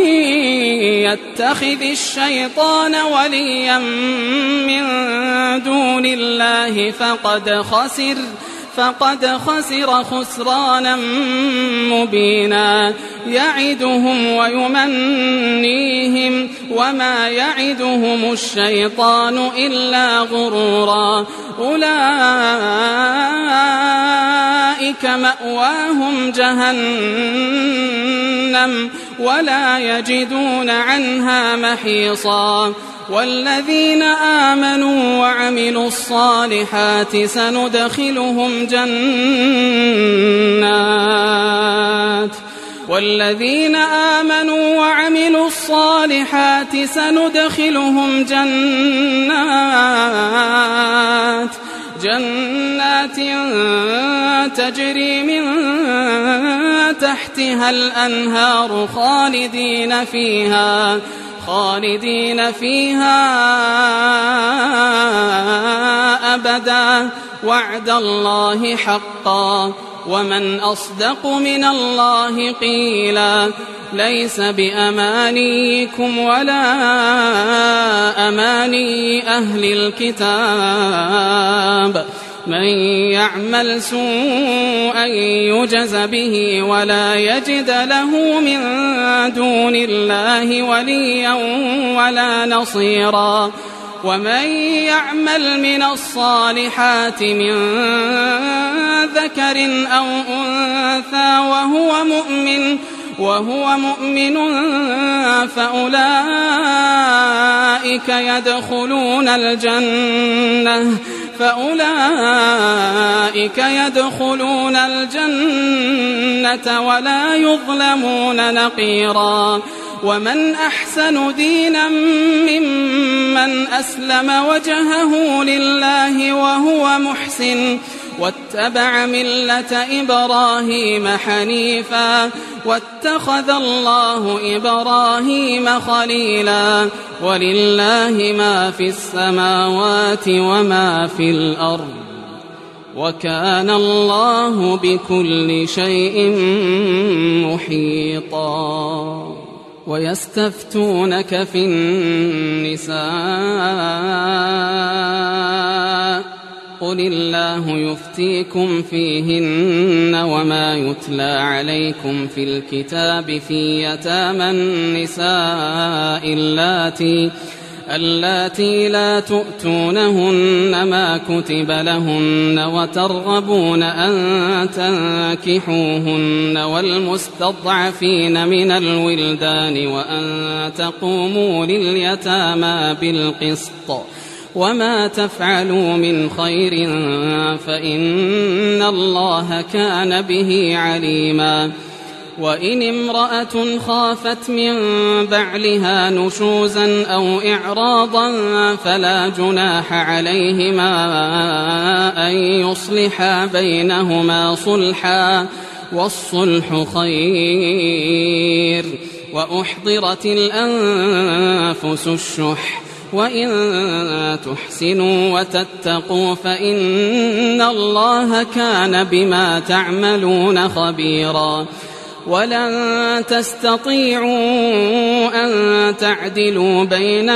يتخذ الشيطان وليا من دون الله فقد خسر فقد خسر خسرانا مبينا. يعدهم ويمنيهم وما يعدهم الشيطان إلا غرورا. أولئك مأواهم جهنم ولا يجدون عنها محيصا. والذين آمنوا وعملوا الصالحات سندخلهم جنات والذين آمنوا وعملوا الصالحات سندخلهم جنات جنات تجري من تحتها الأنهار خالدين فيها خالدين فيها أبدا وعد الله حقا ومن أصدق من الله قيلا. ليس بأمانيكم ولا أماني أهل الكتاب من يعمل سوءا يجز به ولا يجد له من دون الله وليا ولا نصيرا. ومن يعمل من الصالحات من ذكر أو أنثى وهو مؤمن وهو مؤمن فأولئك يدخلون الجنة فأولئك يدخلون الجنة ولا يظلمون نقيرا. ومن أحسن دينا ممن أسلم وجهه لله وهو محسن واتبع ملة إبراهيم حنيفا واتخذ الله إبراهيم خليلا. ولله ما في السماوات وما في الأرض وكان الله بكل شيء محيطا. ويستفتونك في النساء قل الله يفتيكم فيهن وما يتلى عليكم في الكتاب في يتامى النساء اللاتي اللاتي لا تؤتونهن ما كتب لهن وترغبون أن تنكحوهن والمستضعفين من الولدان وأن تقوموا لليتامى بالقسط وما تفعلوا من خير فإن الله كان به عليما. وإن امرأة خافت من بعلها نشوزا أو إعراضا فلا جناح عليهما أن يصلحا بينهما صلحا والصلح خير. وأحضرت الأنفس الشح وإن تحسنوا وتتقوا فإن الله كان بما تعملون خبيرا. ولن تستطيعوا أن تعدلوا بين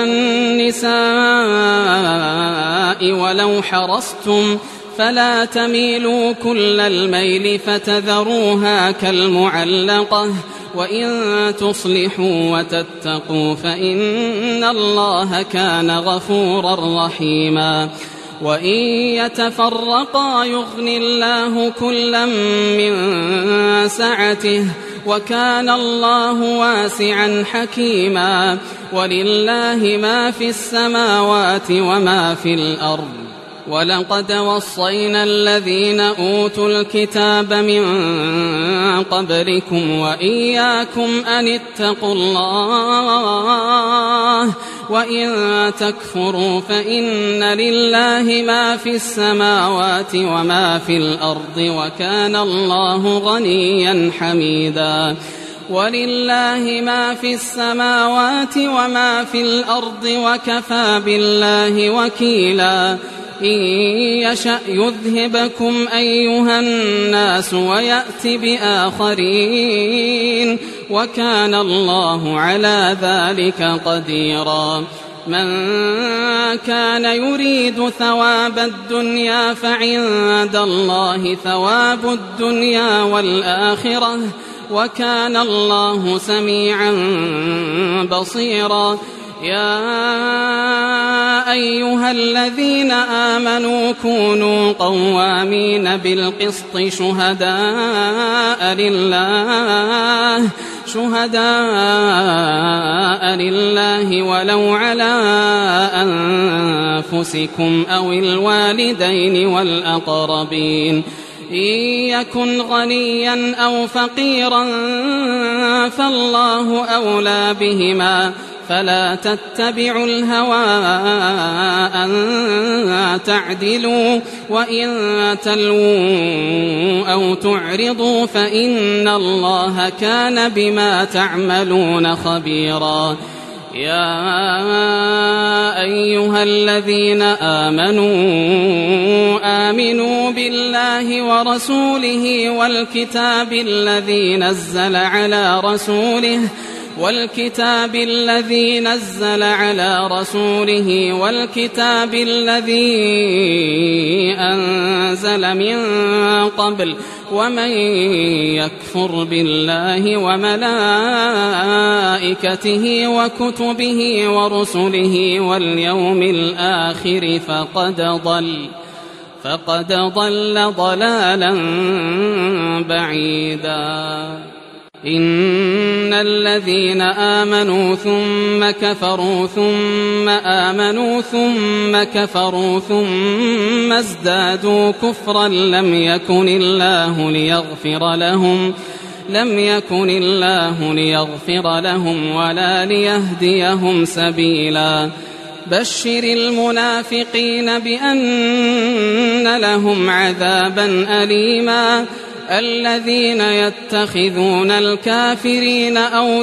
النساء ولو حرصتم فلا تميلوا كل الميل فتذروها كالمعلقة وإن تصلحوا وتتقوا فإن الله كان غفورا رحيما. وإن يتفرقا يغن الله كلا من سعته وكان الله واسعا حكيما. ولله ما في السماوات وما في الأرض. ولقد وصينا الذين أوتوا الكتاب من قبلكم وإياكم أن اتقوا الله وإن تكفروا فإن لله ما في السماوات وما في الأرض وكان الله غنيا حميدا. ولله ما في السماوات وما في الأرض وكفى بالله وكيلا. إن يشأ يذهبكم أيها الناس ويأت بآخرين وكان الله على ذلك قديرا. من كان يريد ثواب الدنيا فعند الله ثواب الدنيا والآخرة وكان الله سميعا بصيرا. يا أيها الذين آمنوا كونوا قوامين بالقسط شهداء لله شهداء لله ولو على أنفسكم أو الوالدين والأقربين. إن يكن غنيا أو فقيرا فالله أولى بهما فلا تتبعوا الهوى أن تعدلوا وإن تلووا أو تعرضوا فإن الله كان بما تعملون خبيرا. يا أيها الذين آمنوا آمنوا بالله ورسوله والكتاب الذي نزل على رسوله والكتاب الذي نزل على رسوله والكتاب الذي أنزل من قبل ومن يكفر بالله وملائكته وكتبه ورسله واليوم الآخر فقد ضل فقد ضل ضلالا بعيدا. إن الذين آمنوا ثم كفروا ثم آمنوا ثم كفروا ثم ازدادوا كفرا لم يكن الله ليغفر لهم لم يكن الله ليغفر لهم ولا ليهديهم سبيلا. بشر المنافقين بأن لهم عذابا أليما. الذين يتخذون الكافرين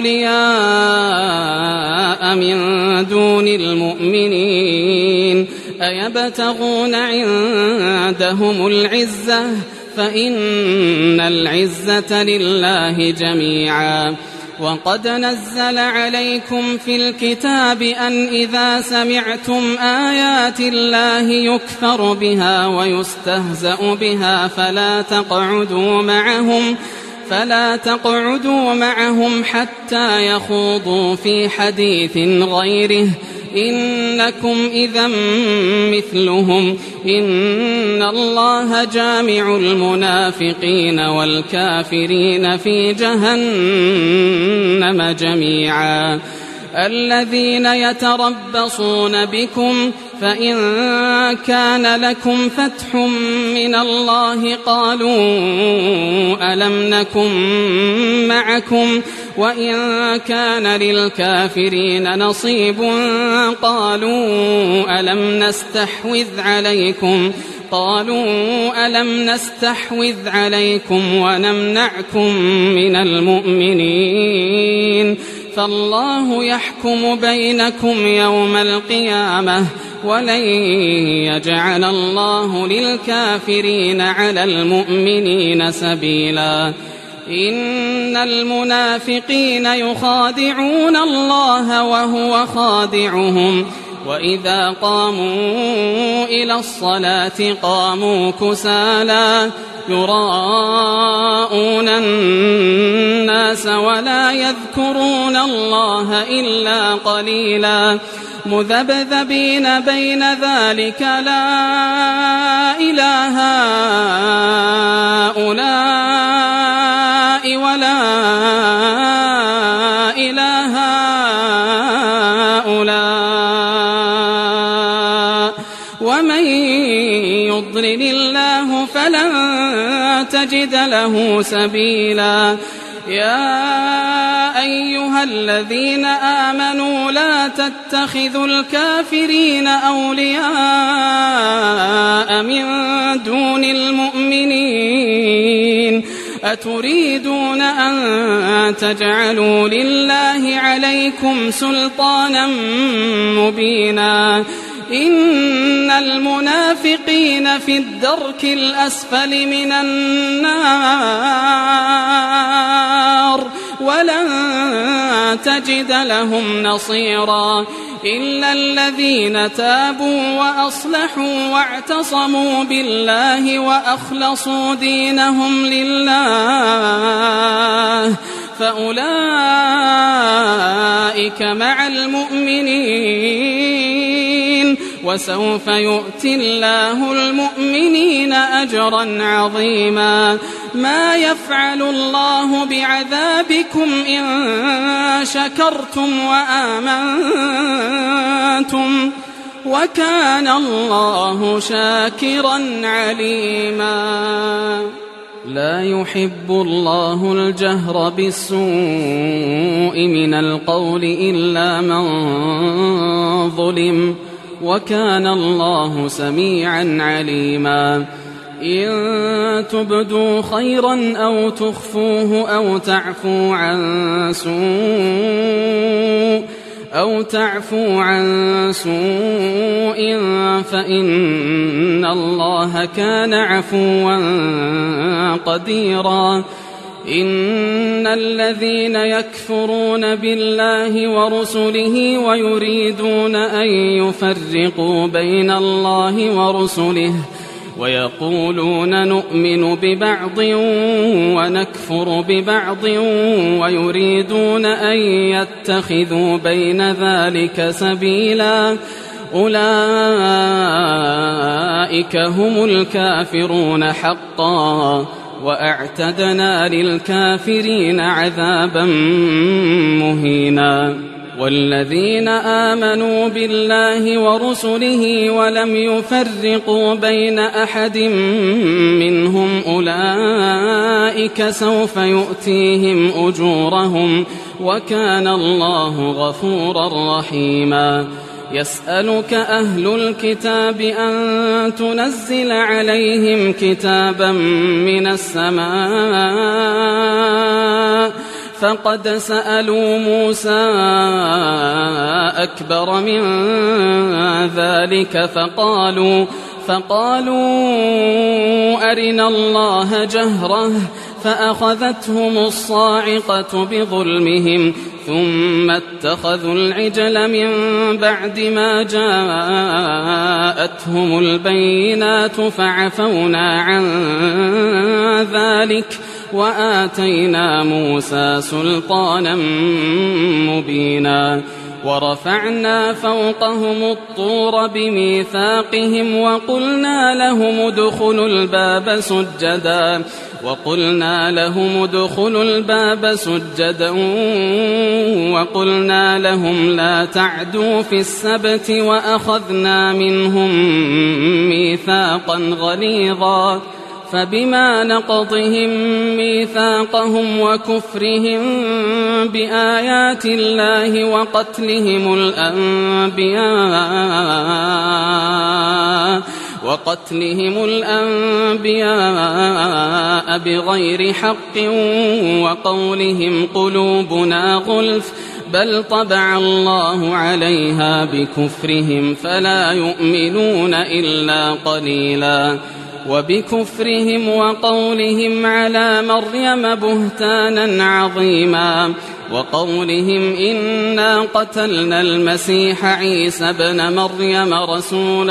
أولياء من دون المؤمنين أيبتغون عندهم العزة فإن العزة لله جميعا. وقد نزل عليكم في الكتاب أن إذا سمعتم آيات الله يكفر بها ويستهزأ بها فلا تقعدوا معهم فلا تقعدوا معهم حتى يخوضوا في حديث غيره إنكم إذا مثلهم إن الله جامع المنافقين والكافرين في جهنم جميعا. الذين يتربصون بكم فإن كان لكم فتح من الله قالوا ألم نكن معكم وإن كان للكافرين نصيب قالوا ألم نستحوذ عليكم قالوا ألم نستحوذ عليكم ونمنعكم من المؤمنين فالله يحكم بينكم يوم القيامة ولن يجعل الله للكافرين على المؤمنين سبيلا. إن المنافقين يخادعون الله وهو خادعهم وإذا قاموا إلى الصلاة قاموا كسالى يراءون الناس ولا يذكرون الله إلا قليلا مذبذبين بين ذلك لا إله هؤلاء ولا إله هؤلاء ومن يضلل الله فلن تجد له سبيلا. يا أيها الذين آمنوا لا تتخذوا الكافرين أولياء من دون المؤمنين أتريدون أن تجعلوا لله عليكم سلطانا مبينا. إن المنافقين في الدرك الأسفل من النار ولن تجد لهم نصيرا إلا الذين تابوا وأصلحوا واعتصموا بالله وأخلصوا دينهم لله فأولئك مع المؤمنين وسوف يؤتي الله المؤمنين أجرا عظيما. ما يفعل الله بعذابكم إن شكرتم وآمنتم وكان الله شاكرا عليما. لا يحب الله الجهر بالسوء من القول إلا من ظلم وكان الله سميعا عليما. إن تبدوا خيرا أو تخفوه أو تعفو عن سوء أو تعفو عن سوء فإن الله كان عفوا قديرا. إن الذين يكفرون بالله ورسله ويريدون أن يفرقوا بين الله ورسله ويقولون نؤمن ببعض ونكفر ببعض ويريدون أن يتخذوا بين ذلك سبيلا أولئك هم الكافرون حقا وأعتدنا للكافرين عذابا مهينا. والذين آمنوا بالله ورسله ولم يفرقوا بين أحد منهم أولئك سوف يؤتيهم أجورهم وكان الله غفورا رحيما. يسألك أهل الكتاب أن تنزل عليهم كتابا من السماء فقد سألوا موسى أكبر من ذلك فقالوا فقالوا أرنا الله جهرة فأخذتهم الصاعقة بظلمهم ثم اتخذوا العجل من بعد ما جاءتهم البينات فعفونا عن ذلك وآتينا موسى سلطانا مبينا ورفعنا فوقهم الطور بميثاقهم وقلنا لهم ادخلوا الباب سجدا وقلنا لهم ادخلوا الباب سجدا وقلنا لهم لا تعدوا في السبت وأخذنا منهم ميثاقا غليظا فبما نقضهم ميثاقهم وكفرهم بآيات الله وقتلهم الأنبياء وقتلهم الأنبياء بغير حق وقولهم قلوبنا غلف بل طبع الله عليها بكفرهم فلا يؤمنون إلا قليلا وبكفرهم وقولهم على مريم بهتانا عظيما وقولهم إنا قتلنا المسيح عيسى ابن مريم رسول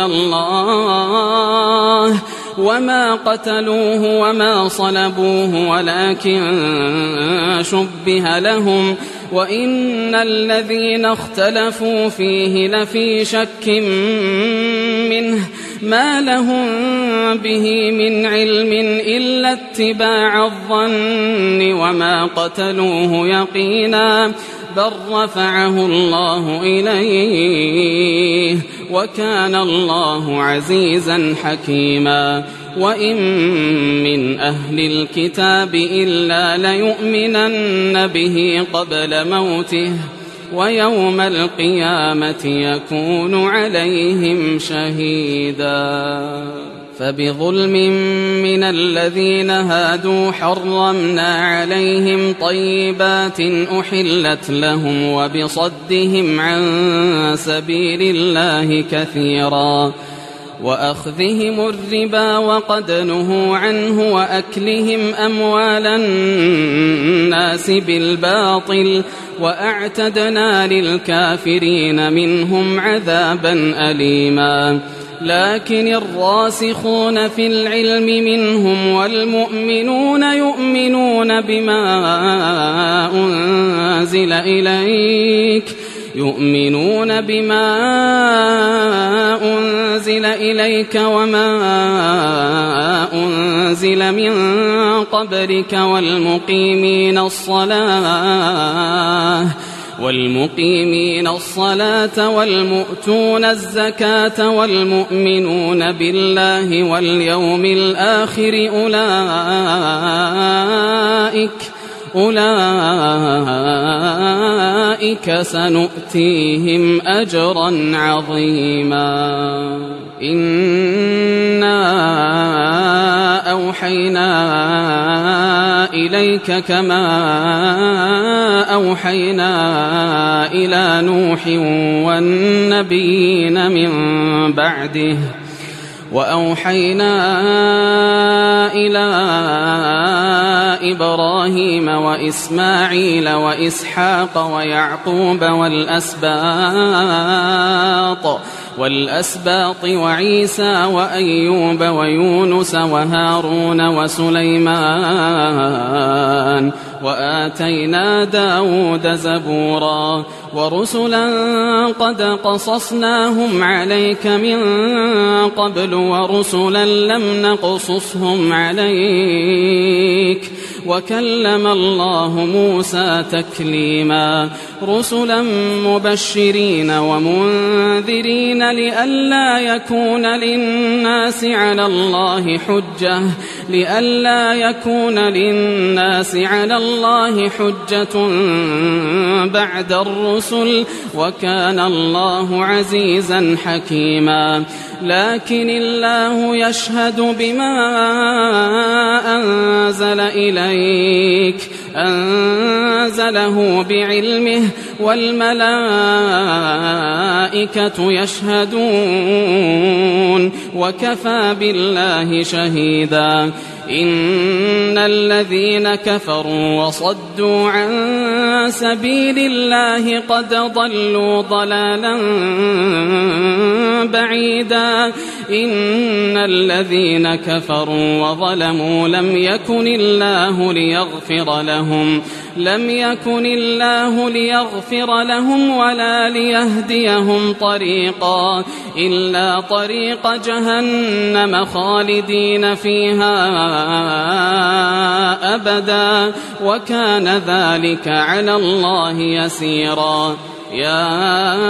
الله وما قتلوه وما صلبوه ولكن شبه لهم وإن الذين اختلفوا فيه لفي شك منه ما لهم به من علم إلا اتباع الظن وما قتلوه يقينا بل رفعه الله إليه وكان الله عزيزا حكيما وإن من أهل الكتاب إلا ليؤمنن به قبل موته ويوم القيامة يكون عليهم شهيدا فبظلم من الذين هادوا حرمنا عليهم طيبات أحلت لهم وبصدهم عن سبيل الله كثيرا وأخذهم الربا وقد نهوا عنه وأكلهم أموال الناس بالباطل وأعتدنا للكافرين منهم عذابا أليما لكن الراسخون في العلم منهم والمؤمنون يؤمنون بما أنزل إليك يؤمنون بما أنزل إليك وما أنزل من قبلك والمقيمين الصلاة والمقيمين الصلاة والمؤتون الزكاة والمؤمنون بالله واليوم الآخر أولئك أولئك سنؤتيهم أجرا عظيما إنا أوحينا إليك كما أوحينا إلى نوح والنبيين من بعده وأوحينا إلى إبراهيم وإسماعيل وإسحاق ويعقوب والأسباط والأسباط وعيسى وأيوب ويونس وهارون وسليمان وآتينا داود زبورا ورسلا قد قصصناهم عليك من قبل ورسلا لم نقصصهم عليك وكلم الله موسى تكليما رسلا مبشرين ومنذرين لئلا يكون للناس على الله حجة لئلا يكون للناس على الله حجة بعد الرسل وكان الله عزيزا حكيما لكن الله يشهد بما أنزل إليك أنزله بعلمه والملائكة يشهدون وكفى بالله شهيدا إن الذين كفروا وصدوا عن سبيل الله قد ضلوا ضلالا بعيدا إن الذين كفروا وظلموا لم يكن الله ليغفر لهم لم يكن الله ليغفر لهم ولا ليهديهم طريقا إلا طريق جهنم خالدين فيها أبدا وكان ذلك على الله يسيرا يا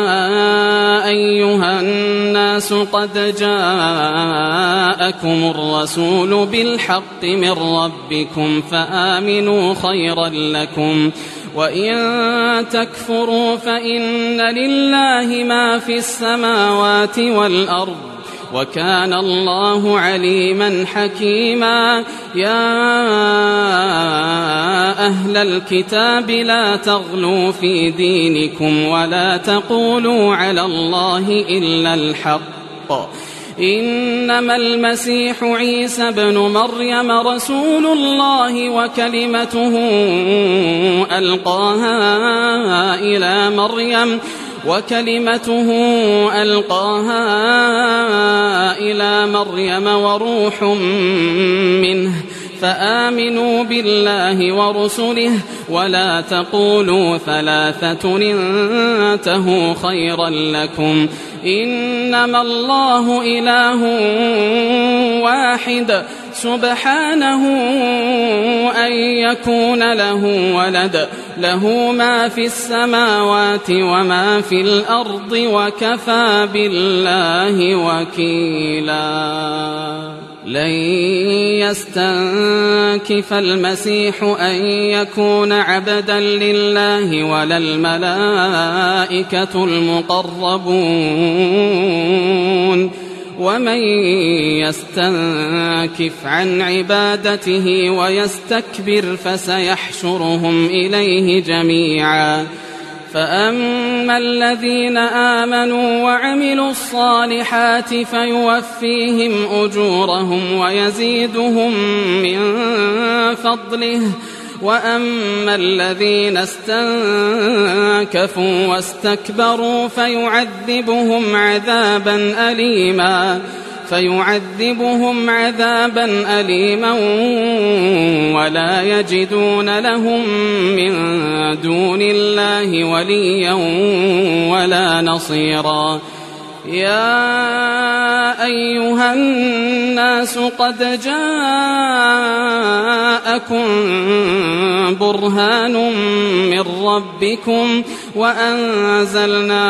أيها الناس قد جاءكم الرسول بالحق من ربكم فآمنوا خيرا لكم وإن تكفروا فإن لله ما في السماوات والأرض وكان الله عليما حكيما يا أهل الكتاب لا تغلوا في دينكم ولا تقولوا على الله إلا الحق إنما المسيح عيسى بن مريم رسول الله وكلمته ألقاها إلى مريم وكلمته ألقاها إلى مريم وروح منه فآمنوا بالله ورسله ولا تقولوا ثلاثة انتهوا خيرا لكم إنما الله إله واحد سبحانه أن يكون له ولد له ما في السماوات وما في الأرض وكفى بالله وكيلا لن يستنكف المسيح أن يكون عبدا لله ولا الملائكة المقربون ومن يستنكف عن عبادته ويستكبر فسيحشرهم إليه جميعا فأما الذين آمنوا وعملوا الصالحات فيوفيهم أجورهم ويزيدهم من فضله وأما الذين استنكفوا واستكبروا فيعذبهم عذابا أليما فيعذبهم عذابا أليما ولا يجدون لهم من دون الله وليا ولا نصيرا يا أيها الناس قد جاءكم برهان من ربكم وأنزلنا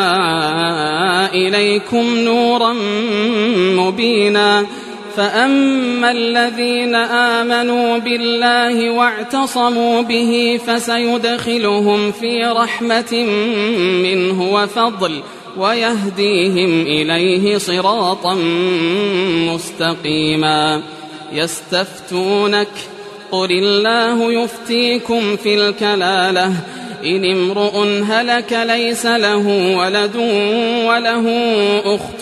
إليكم نورا مبينا فأما الذين آمنوا بالله واعتصموا به فسيدخلهم في رحمة منه وفضل ويهديهم إليه صراطا مستقيما يستفتونك قل الله يفتيكم في الكلالة إن امرؤ هلك ليس له ولد وله أخت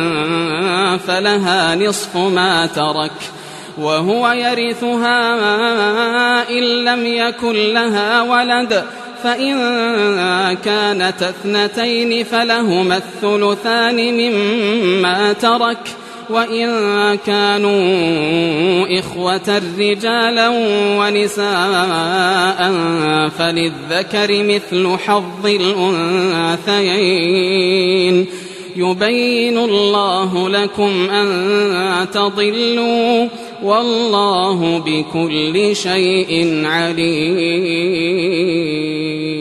فلها نصف ما ترك وهو يرثها إن لم يكن لها ولد فإن كانت اثنتين فلهما الثلثان مما ترك وإن كانوا إخوة رجالا ونساء فللذكر مثل حظ الأنثيين يبين الله لكم أن تضلوا والله بكل شيء عليم.